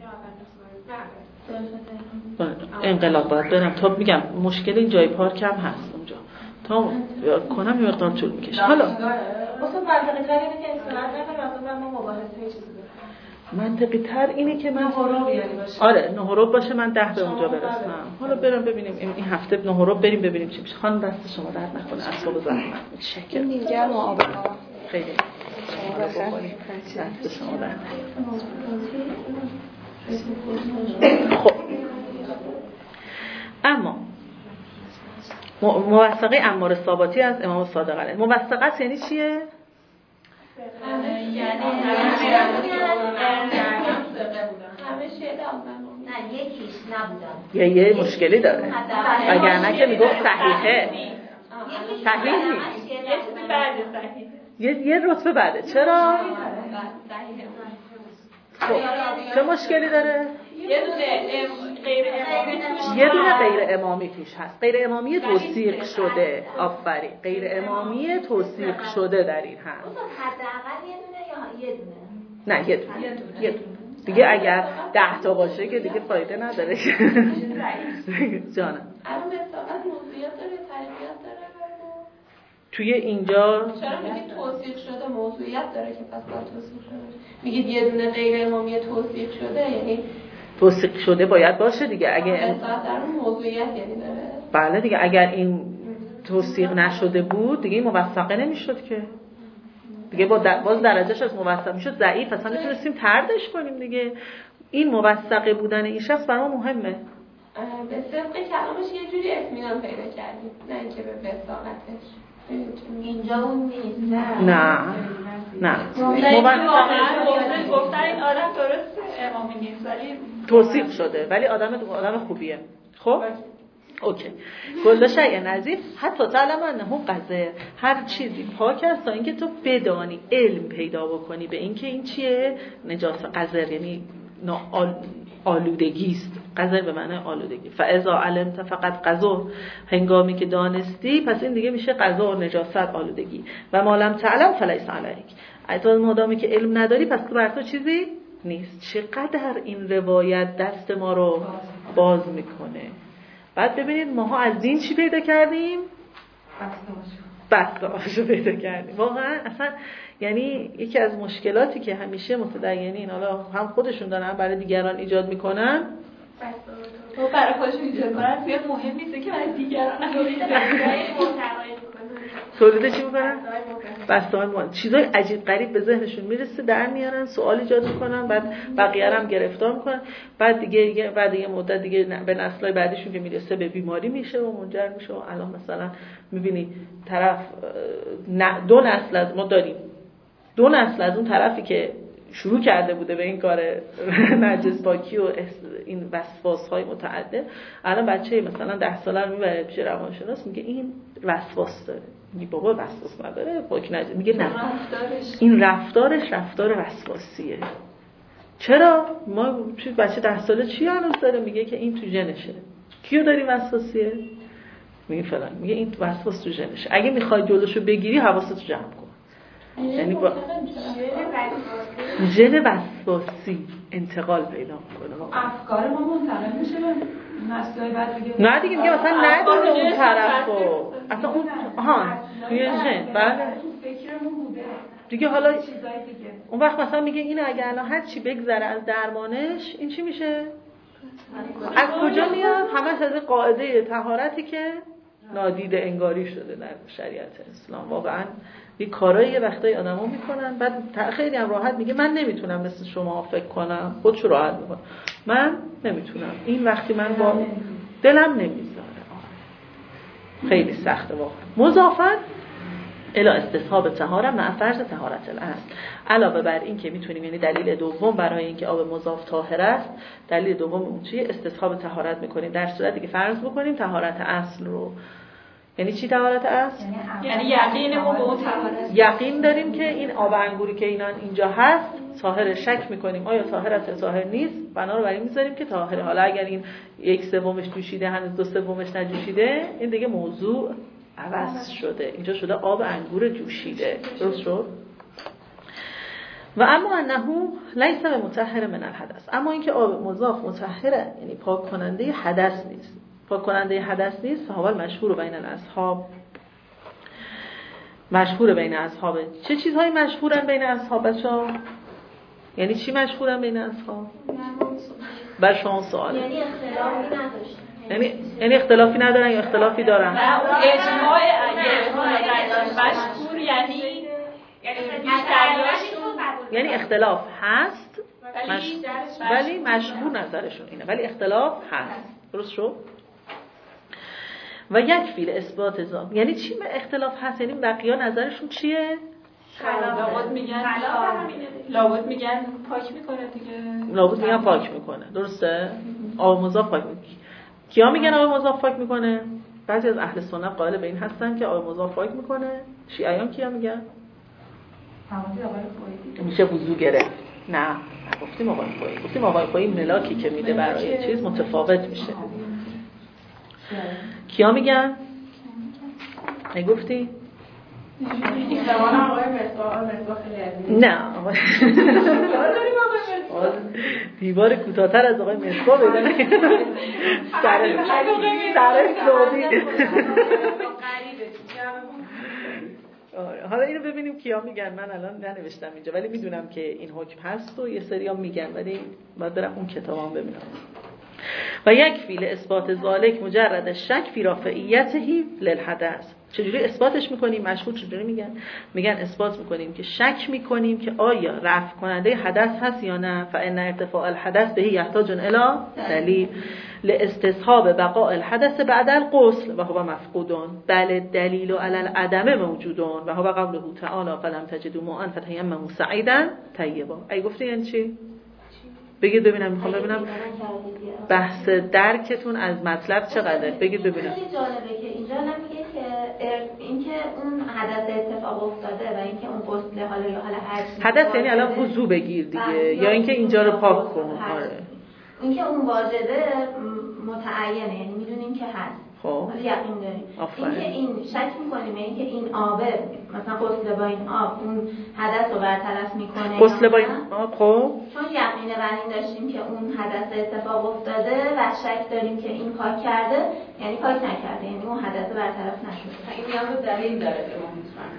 انقلاب باید برم تا میگم مشکل این جای پارک هم هست اونجا تا کنم یه مقدار طول میکشه. حالا اصلا منطقی تر اینه که استراحت نکنم ما مباحثه چیزی منطقی تر اینه که من آره 9 باشه من 10 به اونجا برسم. حالا برم ببینیم این هفته 9 بریم ببینیم چی میشه. خانم دست شما درد نکنه، اعصاب زحمت متشکرم. اینجا معاون خیلی دست شما درد خب اما موثقه عمار ثابتی از امام صادق علیه. موثقه یعنی چیه؟ نه یکیش نبودن یا یه مشکلی داره وگرنه که میگفت صحیحه. صحیح نیست، یه رتبه بعده. چرا؟ خب چه مشکلی داره؟ یه دونه غیر امامی توش هست. غیر امامی توثیق شده. آفرین، غیر امامی توثیق شده در این هست. حداقل یه دونه یا یه دونه؟ نه یه دونه. دیگه اگر 10 تا باشه که دیگه فایده نداره. جانم الان مثلا موضوعیت داره، تاریخیت داره توی اینجا. چرا میگید توثیق شده موضوعیت داره که پس باید توثیق شده؟ میگید یه دونه غیر امامی توثیق شده یعنی توثیق شده باید باشه دیگه. اگه مثلا در اون موضوعیت یعنی داره. بله دیگه، اگر این توثیق نشده بود دیگه این موثقه نمیشد که دیگه. باز درجهش از موثق میشد ضعیف، اصلا میتونستیم طردش کنیم دیگه. این موثقه بودن این شخص برای ما مهمه. به صدق کلامش یه جوری اطمینان پیدا کردیم، نه اینکه به وثاقتش. اینجا اون نیست. نه گفتن این آدم درست امامی نیست ولی توثیق شده ولی آدم خوبیه. خب اوکی. کل شیء نظیف حتی تعلم انه قذر، هر چیزی پاک است تا اینکه تو بدانی، علم پیدا بکنی به اینکه این چیه. نجاست قذر یعنی آلودگی است. قذر به معنی آلودگی. فاذا علمت فقط قذر، هنگامی که دانستی پس این دیگه میشه قذر، نجاست، آلودگی. و ما لم تعلم فلیس علیک، ایتون مادامی که علم نداری پس تو بر تو چیزی نیست. چقدر این روایت دست ما رو باز میکنه. بعد ببینید ماها از دین چی پیدا کردیم؟ بسته‌هاشو پیدا کردیم. واقعا اصلا یعنی یکی از مشکلاتی که همیشه متدینین حالا هم خودشون دارن برای دیگران ایجاد میکنن، تو برای خودشون ایجاد کنن توی مهم نیست که برای دیگران تولید چی میکنن؟ بسته‌های مهم، چیزای عجیب غریب به ذهنشون میرسه در میارن، سوال ایجاد میکنن، بعد بقیه هم گرفتار میکنن. بعد یه مدت دیگه به نسل‌های بعدیشون که میرسه به بیماری میشه و منجر میشه. و الان مثلا میبینی طرف 2 نسل از ما داریم، 2 نسل از اون طرفی که شروع کرده بوده به این کار نجس پاکی و این وسواس‌های متعدد، الان بچه مثلا 10 ساله رو میبره پیش روانشناس میگه این وسواس داره. میگه بابا وسواس نداره، پاک نجس. میگه نه، این رفتارش رفتار وسواسیه. چرا؟ ما بچه 10 ساله چی هنوز داره؟ میگه که این تو ژنشه. کیو داری وسواسیه؟ میگه فلان. میگه این وسواس تو ژنشه. اگه میخوای جلوشو بگیری حواستو جمع کن. یعنی با ژن وسواسی انتقال پیدا میکنه. افکار ما منتقل میشه به نسل‌های بعد دیگه. نه دیگه میگه مثلا نداره اون طرفو. اصلا اون توی ژن بله فکرمون بوده. دیگه حالا چیزای دیگه. اون وقت مثلا میگه این اگه الان هر چی بگذره از درمانش این چی میشه؟ از کجا میاد؟ همش از قاعده طهارتی که نادیده انگاری شده در شریعت اسلام. واقعا یه کارایی یه وقتایی آدما میکنن، بعد خیلی هم راحت میگه من نمیتونم مثل شما فکر کنم، خودشو راحت میکنه. من نمیتونم، این وقتی من با دلم نمیذاره. خیلی سخته واقعا. مضافاً الی استصحاب طهاره مع فرض طهارت الاصل، علاوه بر این که میتونیم، یعنی دلیل دوم برای اینکه آب مضاف طاهر است، دلیل دوم اون چیه؟ استصحاب طهارت میکنیم در صورتی که فرض بکنیم طهارت اصل رو. یعنی چی طهارت اصل؟ یعنی یقینمون به اون طهارت، یقین داریم که این آب انگوری که اینجا هست طاهر، شک میکنیم آیا طاهر است یا طاهر نیست، بنا رو برای میذاریم که طاهره. حالا اگر این 1/3 جوشیده هنوز 2/3 نجوشیده، این دیگه موضوع عوض شده، اینجا شده آب انگور جوشیده. درست شد؟ و اما انه لیس بمطهر من الحدث، اما اینکه آب مضاف مطهره، یعنی پاک کننده حدث نیست. پاک کننده حدث نیست. فهو المشهور بین الاصحاب، مشهور بین اصحاب. چه چیزهایی مشهورن بین اصحاب بچه‌ها؟ یعنی چی مشهورن بین اصحاب؟ بر شما سوال. یعنی اختلافی نداشتن. یعنی اختلافی ندارن یا اختلافی دارن؟ اجماع مشهور یعنی یعنی اختلاف هست ولی مشهور نظرشون اینه، ولی اختلاف هست. درست شد؟ و یک فیل اثبات ذات، یعنی چی اختلاف هست؟ یعنی بقیه نظرشون چیه؟ لابد میگن پاک میکنه دیگه. لابد میگن پاک میکنه. درسته؟ آب مضاف پاک میکنه. کیا میگن آب مضاف پاک میکنه؟ بعضی از اهل سنت قائل به این هستن که آب مضاف پاک میکنه. شیعیان کیا میگن؟ میشه وضو گرفت. نه گفتیم آقای خویی. گفتیم آقای خویی ملاکی که میده برای چیز متفاوت میشه. کیا میگن؟ نگفتی؟ زمان آقای مصباح خیلی نه دیوار کوتاه‌تر از آقای مصباح پیدا نکردم. سر سعودی. حالا اینو ببینیم کیا میگن. من الان ننوشتم اینجا ولی میدونم که این حکم هست و یه سری هم میگن، ولی باید برم اون کتابام ببینم. و یک فیل اثبات ذالک مجرد شک فی رافعیته للحدث. چجوری اثباتش میکنیم؟ مشهور چجوری میگن اثبات میکنیم که شک میکنیم که آیا رفع کننده حدث هست یا نه. فان ارتفاع الحدث به یحتاج الی دلیل لاستصحاب بقاء الحدث بعد الغسل و هو مفقود، بل دلیل علی العدم موجود و هو قوله تعالی فلم تجدوا ماء فتیمموا صعیدا طیبا. ای گفته یعنی چی؟ بگید ببینم، میخوام ببینم بحث درکتون از مطلب چقدره. بگید ببینم. خیلی جالبه که اینجا نمیگه که اینکه اون حدث اتفاق افتاده و اینکه اون غسل حالا یا حالا هر چیزی حدث یعنی الان وضو بگیر دیگه، یا اینکه اینجا رو پاک کن. آره اینکه اون واجبه متعینه، یعنی میدونیم که هست. خب یقین داریم. اینکه این شک میکنیم اینکه این آبه مثلا غسل با این آب اون حدث رو برطرف میکنه. غسل با این آب خب چون یقین بر این داشتیم که اون حدث اتفاق افتاده و شک داریم که این پاک کرده، یعنی پاک نکرده، یعنی اون حدث برطرف نشده. این هم دلیل داره به ما.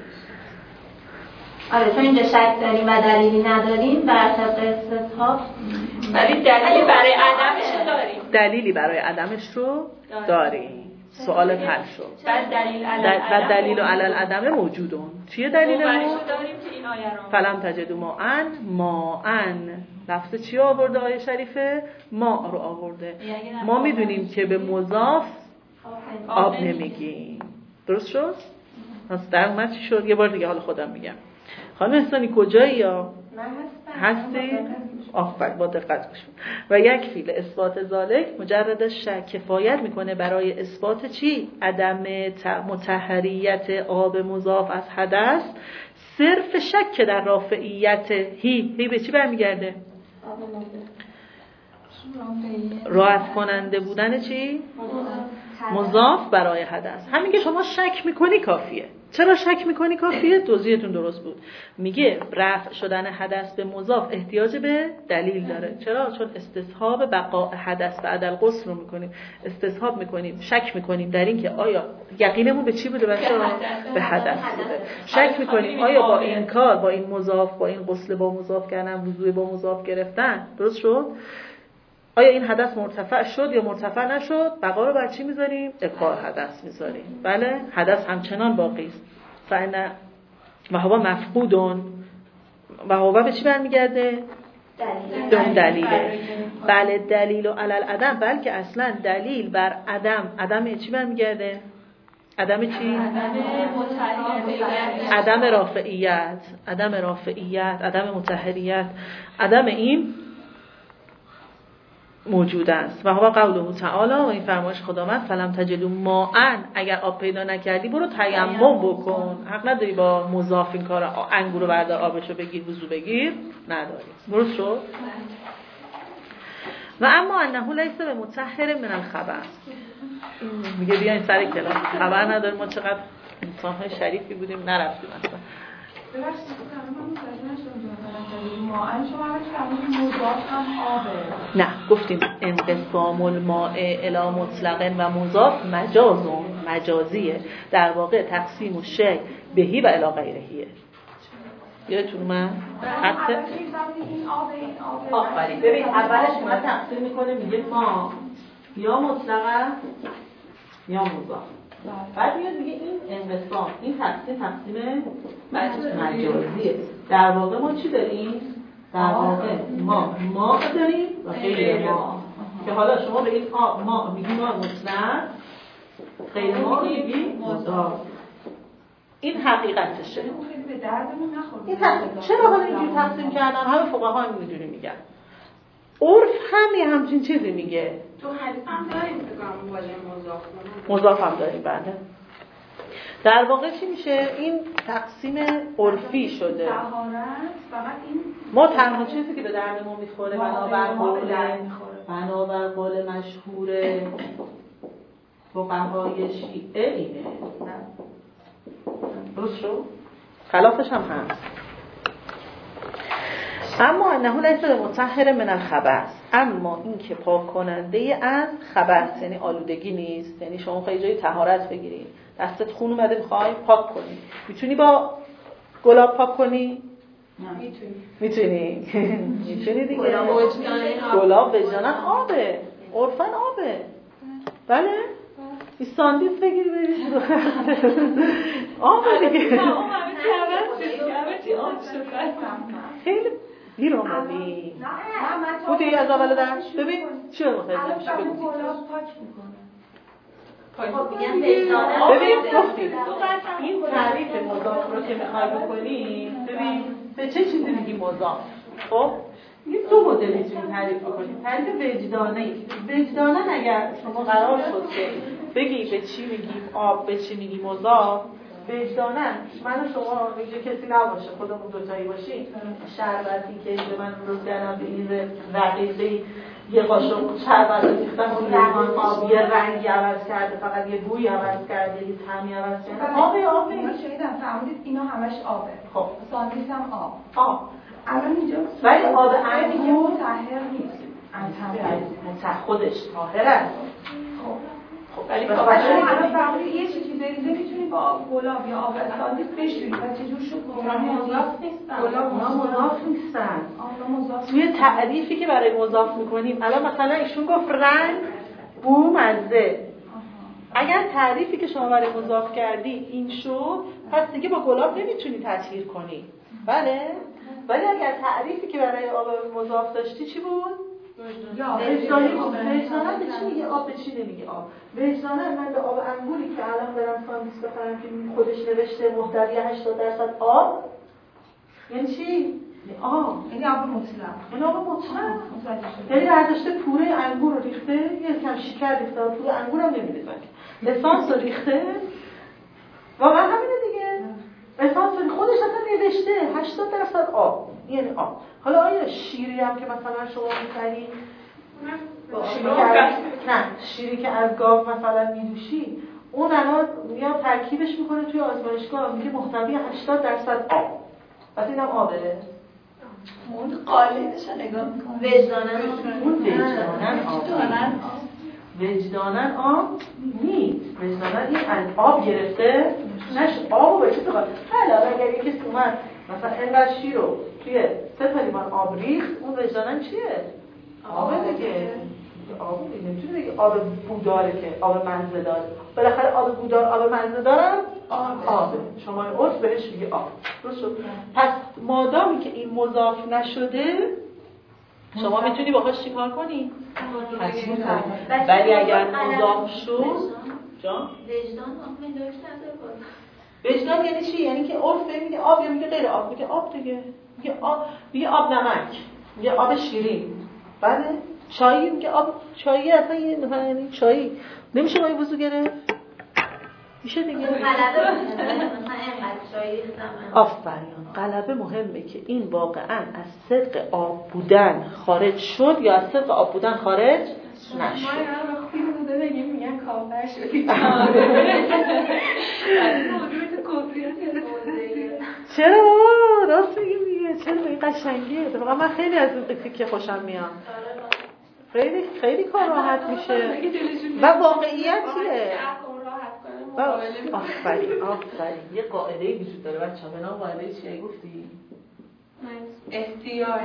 آره چون اینجا شک داریم و دلیلی نداریم بر طبق استصحاب، ولی دلیلی برای عدمش رو داریم. دلیلی برای عدمش رو داریم. سوالت حل شد. بعد دلیل علی العدم موجودون. چیه دلیلمون؟ داریم که این آیه رو فلم تجدوا ماء لفظ چی آورده آیه شریفه؟ ماء رو آورده. ما میدونیم که به مضاف آب نمیگیم. درست شد؟ پس در اومد چی شد؟ یه بار دیگه حالا خودم میگم. خانم احسانی کجایی یا؟ من هستی؟ آفرین با دقت گوش کن. و یک فیل اثبات ذالک مجرد شک کفایت میکنه برای اثبات چی؟ عدم مطهریت آب مضاف از حدث، صرف شک در رافعیت هی به چی برمیگرده؟ رفع کننده بودن چی؟ مضاف برای حدث. همین که شما شک میکنی کافیه. چرا شک میکنی کافیه؟ توضیحتون درست بود. میگه رفع شدن حدث به مضاف احتیاج به دلیل داره. چرا؟ چون استصحاب بقاء حدث بعد الغسل رو میکنیم. استصحاب میکنیم، شک میکنیم در این که آیا یقینمون به چی بوده بچه‌ها؟ به حدث بوده. شک میکنیم آیا با این کار، با این مضاف، با این غسل با مضاف کردن، وضوء با مضاف گرفتن، درست شد؟ آیا این حدث مرتفع شد یا مرتفع نشد؟ بقا رو بر چی میذاریم؟ ابقاء حدث میذاریم. بله، حدث همچنان باقی است. فإن و هو مفقودون و هو به چی برمیگرده؟ دلیله. بله دلیل علی العدم، بلکه اصلا دلیل بر عدم چی برمیگرده؟ عدم چی؟ عدم رافعیت، عدم مطهریت، عدم این موجود است. و هو قوله تعالی، و این فرمایش خداوند فلم تجدوا ماء، اگر آب پیدا نکردی برو تیمم بکن. حق نداری با مضاف این کار انگور رو بردار آبشو بگیر وضو بگیر، نداری. درست شد؟ و اما انه لیس به مطهر من الخبث، میگه بیاین سر کلاس، خبر نداره ما چقدر انسان‌های شریفی بودیم نرفتیم اصلا. نه گفتیم انقسام الماء الی مطلق و مضاف مجازیه، در واقع تقسیم الشیء بهی و الی غیرهیه. یادتون من حتی آفرین. ببین اولش ما تقسیم میکنه میگه ما یا مطلقه یا مضاف، بعد میاد میگه این انقسام، این تقسیم مجازیه. در واقع ما چی داریم؟ در واقع ما داریم و غیر ما، که حالا شما به این ما میگی ما مطلق، غیر ما میگی مضاف. این حقیقتشه. به دردمون نخورد. این تقسیم چرا حالا اینجوری تقسیم کردن؟ همه فقها هم اینجوری میگن. عرف هم یه همچین چیزی میگه. تو حدیث هم داریم بگم ولی مضاف هم داریم. بله. در واقع چی میشه؟ این تقسیم عرفی شده. طهارت فقط این ما تنها چیزی که به دردمون میخوره بنابر قول مشهور فقهای شیعه اینه. درست شد؟ خلافش هم هست. اما انه لیس بمطهر من الخبث، اما این که پاک کننده از خبث یعنی آلودگی نیست. یعنی شما خیلی جایی طهارت بگیری، دستت خون اومده میخوای پاک کنی، میتونی با گلاب پاک کنی؟ میتونی دیگه. گلاب وجدانن آبه، عرفن آبه. بله؟ این ساندیس بگیر بریش آبه دیگه. خیلی دیر آمدی بودی از اول درش. ببین چی رو مخیزه میشه بگو. ببین گفتیم این تعریف مضاف رو که میخوای بکنی، ببین به چه چیزی میگی مضاف؟ خب این دو مدل میتونی تعریف بکنی. تعریف وجدانن اگر شما قرار شد که بگی به چی میگیم آب، به چی میگی مضاف، وجدانن من و شما میگه کسی نباشه، خودمون دوتایی باشیم، شربتی که به من روز کردم به این رقیقی یه قاشق شربت رو ریختم اون لیوان آب یه رنگی عوض کرده، فقط یه بوی عوض کرده، یه طعمی عوض کرده. آبه اینا شنیدم فهمیدید اینا همش آبه. خب ساندویچ هم آب. الان اینجا ولی آب انگور مطهر نیست. خودش طاهر است. خب ولی الان فهمیدید یه چیزی بریزه میتونی با آب گلاب یا آب ساندویچ بشوری و چجور شد مضاف نیستن. اونا مضاف نیستن. توی تعریفی که برای مضاف میکنیم الان مثلا ایشون گفت رنگ، بو، مزه. اگر تعریفی که شما برای مضاف کردی این شد، پس دیگه با گلاب نمیتونی تطهیر کنی. بله؟ ولی اگر تعریفی که برای آب مضاف داشتی چی بود؟ وجدانی بود. وجدانه به چی میگه آب، به چی نمیگه آب؟ وجدانه من به آب انگوری که الان برم ساندویچ بخرم که خودش نوشته محتوی 80% آب، یعنی چی؟ آب. یعنی آب مطلق. یعنی آب مطلق. یعنی برداشته پوره انگور رو ریخته، یه کم شکر ریخته، پوره انگور هم نمیریزن. اسانس رو ریخته. واقعا همینه دیگه. اسانس خودش اصلا نوشته 80% آب. یعنی آب. حالا آیا شیری هم که مثلا شما می‌خری شیری که از گاو مثلا می‌نوشی، اون الان یا ترکیبش میکنه توی آزمایشگاه میگه محتوی 80% آب. پس اینم آبه. اون قالبش رو نگاه می‌کنه. وجدانن آب نیست. وجدانن این از آب گرفته نشه. آب به چه بخواد؟ حالا اگر یکی کسی اومد مثلا اینقدر شیر رو توی 3 لیوان آب ریخت، اون وجدانن چیه؟ آبه دیگه. آب دیگه نمیتونه بگه آب بوداره که آب مزه داره. بالاخره آب بودار آب مزه دارم آبه. شما عرف بهش میگه آب. درست شد؟ پس مادامی که این مضاف نشده شما میتونی باهاش چیکار کنی؟ ولی اگر مضاف شد جان وجدان یعنی چی؟ یعنی که عرف میگه آب یا میگه غیر آب؟ میگه آب دیگه. میگه آب نمک، میگه آب شیرین. بله چایی میگه آب چایی اصلا یعنی چایی نمیشه با وضو گرفت میشه دیگه. آفرین. غلبه مهمه که این واقعا از صدق آب بودن خارج شد یا از صدق آب بودن خارج نشد. ما هم خوبی بوده بگیم میگن کافر شدی. چرا راست میگیم دیگه. چرا این قشنگیه. واقعا من خیلی از این تیکه خوشم میاد. خیلی کار راحت میشه و واقعیتیه. آفرین یه قاعده وجود داره بچه‌ها به نام قاعده چیه گفتی؟ احتیاط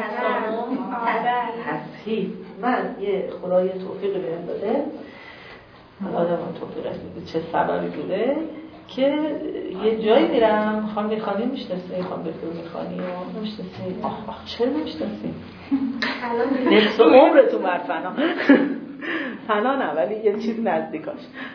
تسهیل. من یه خدای توفیقی بهم داده، آدم توفیقش میده چه سببی بوده که یه جایی میرم خانم میخوانی میشناسه خانم دکتر میخوانی و نمیشناسه. آخ چرا نمیشناسه؟ نصف عمرتون بر فنا نه ولی یه چیز نزدیکاش.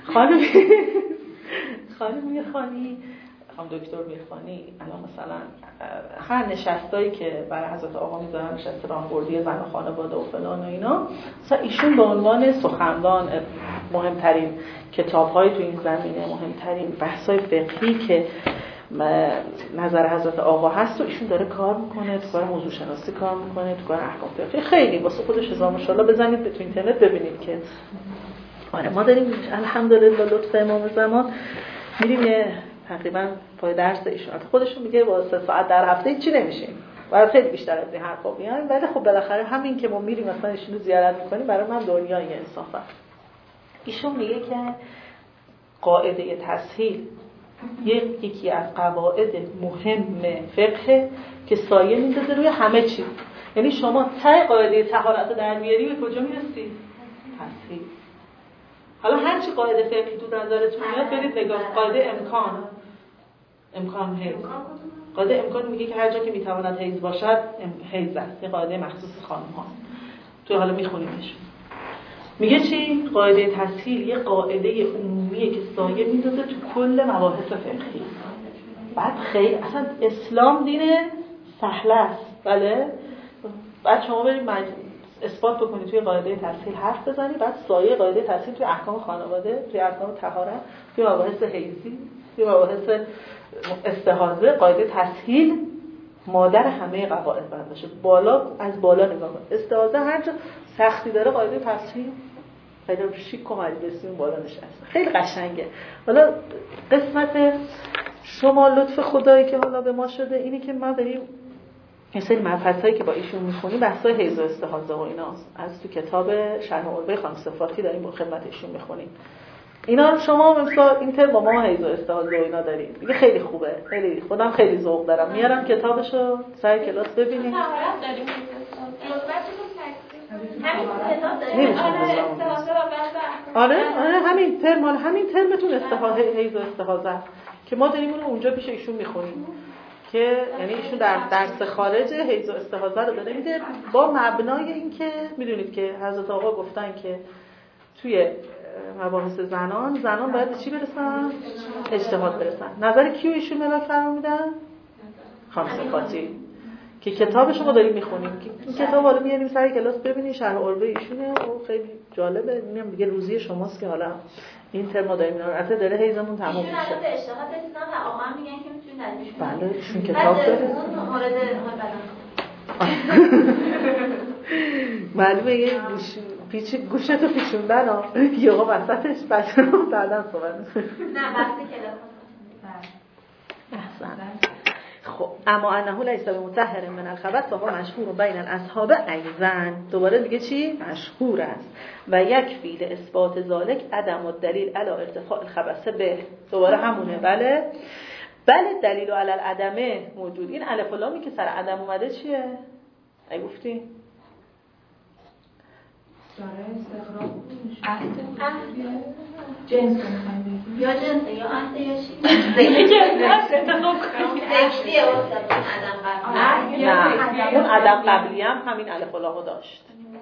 خانم میخوانی خانم دکتر میخوانی الان مثلا هر نشستایی که برای حضرت آقا میذارن نشست راهبردی زن و خانواده و فلان و اینا مثلا ایشون به عنوان سخنران مهمترین کتاب‌های تو این زمینه مهمترین بحث‌های فقهی که نظر حضرت آقا هست و ایشون داره کار میکنه تو کار موضوع شناسی کار میکنه تو کار احکام فقهی خیلی واسه خودش هزار ماشاءالله بزنید تو اینترنت ببینید که آره ما داریم الحمدلله لطف امام زمان میریم تقریبا پای درس ایشون خودشون میگه با 3 ساعت در هفته چی نمیشیم باید خیلی بیشتر از این حرفا بیان ولی خب بالاخره همین که ما میریم مثلا ایشون رو زیارت میکنیم برای من دنیای انصافه. ایشون میگه که قاعده تسهیل یکی از قواعد مهم فقه که سایه میندازه روی همه چیز. یعنی شما ته قاعده طهارت در میاری به کجا میرسی؟ تسهیل. حالا هر چی قاعده فقهی تو نظرتون میاد برید نگاه. قاعده امکان حیض. قاعده امکان میگه که هر جا که میتواند حیض باشد حیض است. یه قاعده مخصوص خانم هاست. تو حالا میخونیمش. میگه چی؟ قاعده تسهیل یه قاعده عمومیه که سایه میندازه تو کل مباحث فقهی. بعد خیلی اصلا اسلام دین سهل است. بله؟ بعد شما برید اثبات بکنید توی قاعده تسهیل حرف بزنید بعد سایه قاعده تسهیل توی احکام خانواده، توی احکام طهارت، توی مباحث حیضی، توی مباحث استحاضه قاعده تسهیل مادر همه قواعد برداشته. بالا از بالا نگاه کن. استحاضه هر جا سختی داره قاعده تسهیل خیلی شیک و مجلسی اون بالا نشسته. خیلی قشنگه. حالا قسمت شما لطف خدایی که حالا به ما شده اینی که ما داریم این سری مبحثایی که با ایشون میخونیم بحثای حیض و استحاضه و ایناست. از تو کتاب شرح عربه خانم صفاتی داریم با خدمت ایشون میخونیم. اینا رو شما مثلا این ترم با ما حیض و استحاضه و اینا داریم. دیگه خیلی خوبه. خیلی خودم خیلی ذوق دارم. میارم کتابشو سر کلاس ببینیم. طهارت داریم. آره همین ترمتون استحاضه حیض و استحاضه که ما داریم اونو اونجا پیش ایشون میخونیم که یعنی ایشون در درس خارج حیض و استحاضه رو داره میده با مبنای این که میدونید که حضرت آقا گفتن که توی مباحث زنان باید به چی برسن؟ اجتهاد برسن. نظر کیو ایشون ملاک قرار میدن؟ خانم صفاتی که کتابش ما داریم میخونیم که این کتاب حالا میاریم سر کلاس ببینید شرح عربه ایشونه و خیلی جالبه. میگم دیگه روزی شماست که حالا این ترم ما داریم اینا رو البته داره حیضمون تموم میشه. ایشون به اجتهاد رسیدن و آقا میگن که میتونید بله ایشون کتاب داره. معلومه یه گوشتو پیچوندن ها یه ها وسطش بچه رو بعدن صحبت نه وقتی کلاس احسن. خب اما انه لیس بمطهر من الخبث و هو مشهور بین الاصحاب ایضا. دوباره دیگه چی؟ مشهور است. و یکفی لاثبات ذلک عدم الدلیل علی ارتفاع الخبث به. دوباره همونه. بله دلیل علی العدم موجود. این الف و لامی که سر عدم اومده چیه؟ ای گفتی؟ داره استخراج جنس یا جنس یا عهد یا چی؟ ذکریه نه اون عدم قبلی هم همین الف و لامو داشت.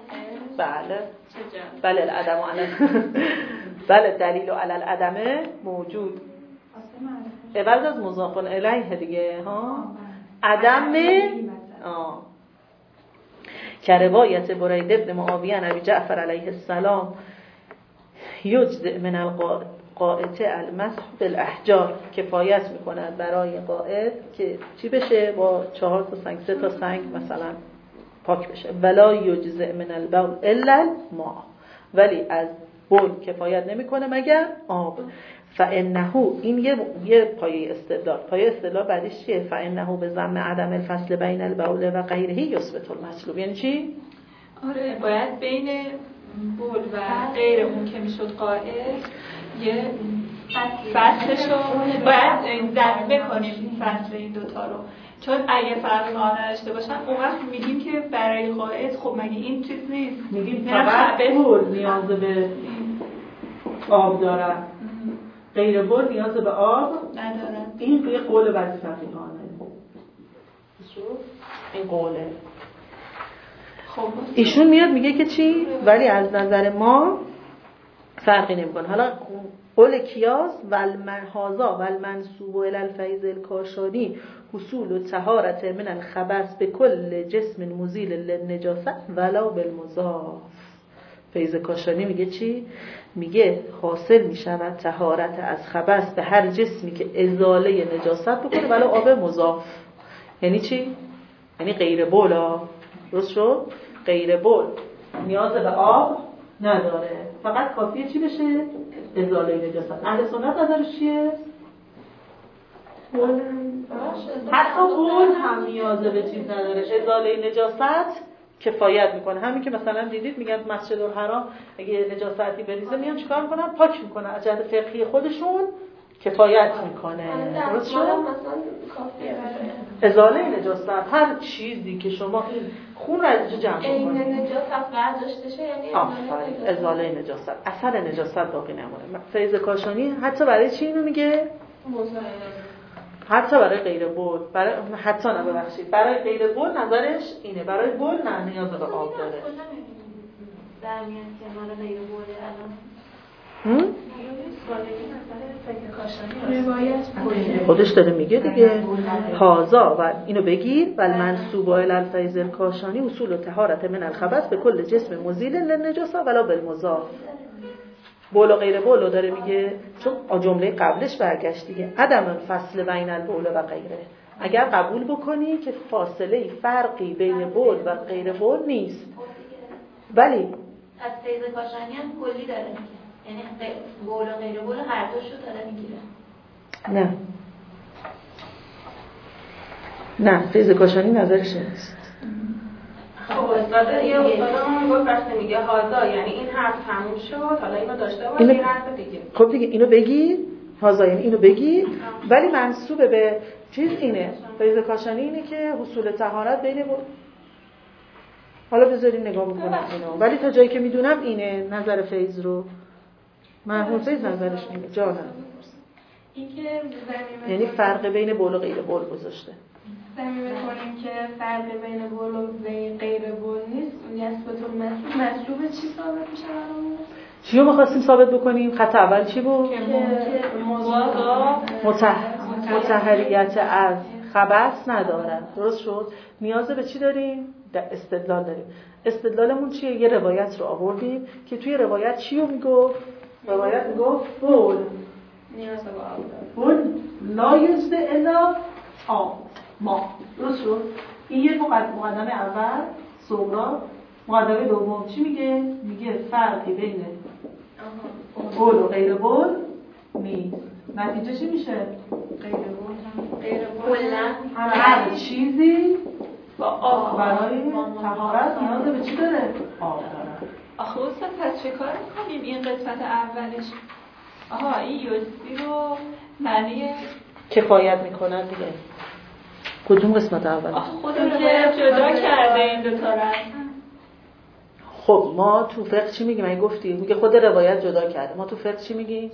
بله العدم بله دلیل علی العدم موجود عوض از مضاف الیه دیگه ها عدم که روایت برید ابن معاویه نبی جعفر علیه السلام یجزئ من القائط المسح بالاحجار، کفایت میکند برای قائط که چی بشه؟ با 4 تا سنگ، 3 تا سنگ مثلا پاک بشه. ولا یجزئ من البول الا الماء، ولی از بول کفایت نمیکنه مگر آب. فانه، این یه پایه استدلال. پایه استدلال بعدش چیه؟ فانه به ضمن عدم الفصل بین البول و غیره یثبت المطلوب. یعنی چی؟ آره، باید بین بول و غیر اون که میشد قائط یه فصلشو باید ضرب کنیم، فصل این دوتا رو، چون اگه فرق نداشته باشن اون وقت میگیم که برای قائط خب مگه این چیز نیست، میگیم فقط بول نیاز به آب داره، غیر بول نیاز به آب نداره. این یه قول بعضی فقیهانه، این قوله. خب ایشون میاد میگه که چی؟ ولی از نظر ما فرقی نمیکنه. حالا قول کیاس والمنهازا والمنسوب الی الفیض الکاشانی حصول و طهارت من الخبث به کل جسم مزیل للنجاسه ولو بالمضاف. فیض کاشانی میگه چی؟ میگه حاصل میشود طهارت از خبث به هر جسمی که ازاله نجاست بکنه ولو آب مضاف. یعنی چی؟ یعنی غیر بولا. درست شد؟ غیر بول نیاز به آب نداره، فقط کافیه چی بشه؟ ازاله نجاست. اهل سنت نظرش چیه؟ حتی بول هم نیاز به چیز نداره، ازاله نجاست کفایت میکنه. همین که مثلا دیدید میگن مسجد الحرام اگه نجاستی بریزه میان چیکار میکنن؟ پاک میکنن. از جهت فقهی خودشون کفایت میکنه. درست شد؟ ازاله نجاست، هر چیزی که شما این خون رو از جمع کنید این نجاست برداشته شه، یعنی آفرین ازاله نجاست، اثر نجاست باقی نمونه. فیض کاشانی حتی برای چی اینو میگه؟ حتی برای غیر بول، برای حتی نه ببخشید، برای غیر بول نظرش اینه، برای بول نه نیاز به آب داره. در میاد که مال غیر بوله الان خودش داره میگه دیگه هازا و اینو بگیر و المنسوب الی الفیض الکاشانی اصول و طهارت من الخبث به کل جسم مزیل للنجاسه ولا بالمضاف. بول و غیر بول رو داره میگه، چون جمله قبلش برگشت دیگه عدم فصل بین البول و غیره. اگر قبول بکنی که فاصله فرقی بین بول و غیر بول نیست، ولی از فیض کاشانی هم کلی داره میگه، یعنی بول و غیر بول هر دوشو داره میگیره. نه فیض کاشانی نظرش نیست. خب استادمون میگفت وقتی میگه هازا یعنی این حرف تموم شد، حالا اینو داشته باش این حرف دیگه. خب دیگه اینو بگی، هازا یعنی اینو بگی، ولی منسوب به چیز اینه. فیض کاشانی اینه که حصول طهارت بین حالا بذاریم نگاه بکنم اینو، ولی تا جایی که میدونم اینه نظر فیض رو. مرحوم فیض نظرش اینه جانم. این که یعنی فرق بین بول و غیر بول گذاشته. زمین بکنیم که فرق بین بول و غیر بول نیست، نسبت مطلوب چی ثابت میشه برامون؟ چی رو می‌خواستیم ثابت بکنیم؟ خط اول چی بود؟ مطهریت از خبث ندارن. درست شد؟ نیاز به چی داریم؟ استدلال داریم. استدلالمون چیه؟ یه روایت رو آوردیم که توی روایت چی رو میگفت؟ روایت میگفت بول نیاز به آب داره. بول لا یجزئ الا آب ما. درست شد؟ این یه مقدمه اول صغرا. مقدمه دوم چی میگه؟ میگه فرقی بین بول و غیر بول نیست. نتیجه چی میشه؟ غیر بول هر چیزی با آب برای طهارت نیاز به چی داره؟ آب داره. آخه استاد پس چه کار میکنیم این قسمت اولش؟ آها این یوزی رو معنی کفایت میکنن دیگه. کدوم قسمت اول؟ خودم که جدا کرده این دوتا رو. خب ما تو فقه چی میگیم؟ اگه گفتی میگه خود روایت جدا کرده، ما تو فقه چی میگیم؟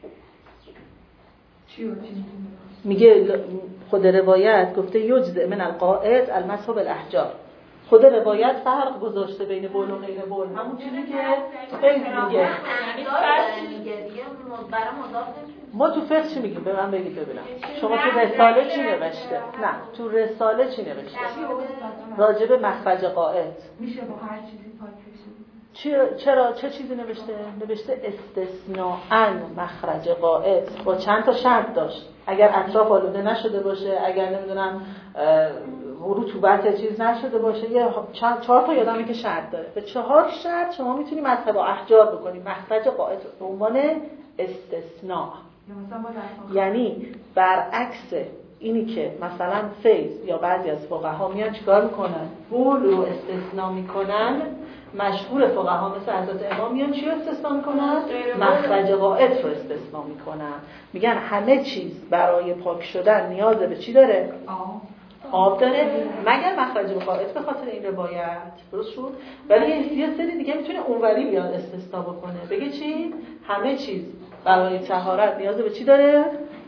میگه خود روایت گفته یجزئ من القائط المسح بالاحجار. خود روایت فرق گذاشته بین بول و غیر بول، همون چیزی که فقه میگه. دیگه برای مضاف ما تو فقه چی میگیم؟ به من بگید ببینم. شما تو رساله چی نوشته؟ نه تو رساله چی نوشته؟ راجع به مخرج قائد میشه با هر چیزی پاک بشه. چرا چه چیزی نوشته؟ نوشته استثناءً مخرج قائد با چند تا شرط داشت. اگر اطراف آلوده نشده باشه، اگر نمیدونم رطوبت چیز نشده باشه، یه 4 تا یادمه که شرط داره. به 4 شرط شما میتونی مذهب احجار بکنی مخرج قائد به عنوان استثناء. یعنی برعکس اینی که مثلا فیض یا بعضی از فقها میان چیکار میکنن؟ بول رو استثناء میکنن. مشهور فقها مثل حضرت امام میان چی رو استثناء میکنن؟ مخرج قائد رو استثناء میکنن. میگن همه چیز برای پاک شدن نیاز به چی داره؟ آب داره، مگر مخرج قائد به خاطر این روایت. درست شد؟ ولی یه سری دیگه میتونه اونوری بیاد استثناء بکنه، بگه چی؟ همه چیز برای طهارت نیاز به چی داره؟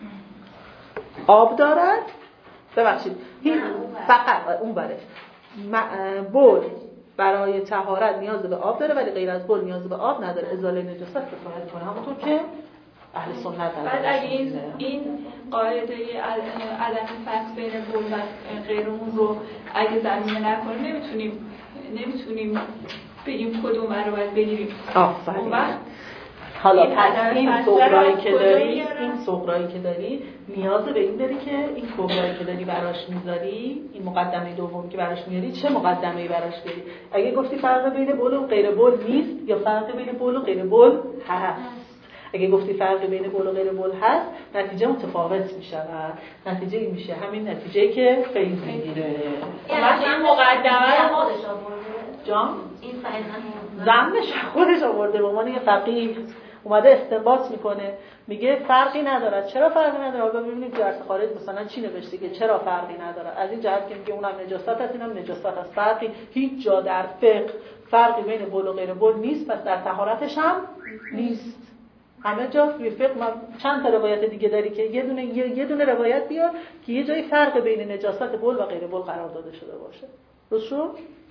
آب دارد. ببخشید فقط اون بره بول برای طهارت نیاز به آب داره ولی غیر از بول نیاز به آب نداره. ازاله نجاست کفایت کنه، همونطور که اهل سنت داره. بعد اگه این قاعده عدم فرق بین بول و غیرمون رو اگه زمینه نکنیم نمیتونیم بگیم کدوم رو باید بگیریم. آفرین. حالا پس این صغرایی که داری نیاز به این داری که این کبرایی که داری براش میذاری، این مقدمه دوم که براش میاری چه مقدمه‌ای براش بری. اگه گفتی فرق بین بول و غیر بول نیست یا فرق بین بول و غیر بول هست. اگه گفتی فرق بین بول و غیر بول هست نتیجه متفاوت میشه و نتیجه این میشه همین نتیجه‌ای که فیض میگیره. این مقدمه خودش آورده جان این فعلا زمش خودش آورده به عنوان یه فقیه اومده استنباط میکنه، میگه فرقی نداره. چرا فرقی نداره؟ حالا ببینید درس خارج مثلا چی نوشته که چرا فرقی نداره. از این جهت که میگه اونم نجاست هست اینم نجاست هست. فرقی هیچ جا در فقه فرقی بین بول و غیر بول نیست، پس در طهارتش هم نیست. همه جا توی فقه چند تا روایت دیگه داری که یه دونه روایت بیار که یه جایی فرق بین نجاست بول و غیر بول قرار داده شده باشه. درست شد؟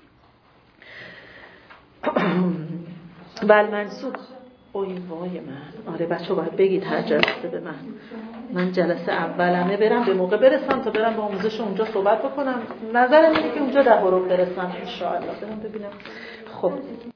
بل منسوخ. اوی وای من. آره بچه باید بگید هر جلسه به من جلسه اولمه برم به موقع برسم تا برم با آموزش اونجا صحبت بکنم. نظرم اینه که اونجا 10 برم برسم ان شاء الله. برم ببینم. خب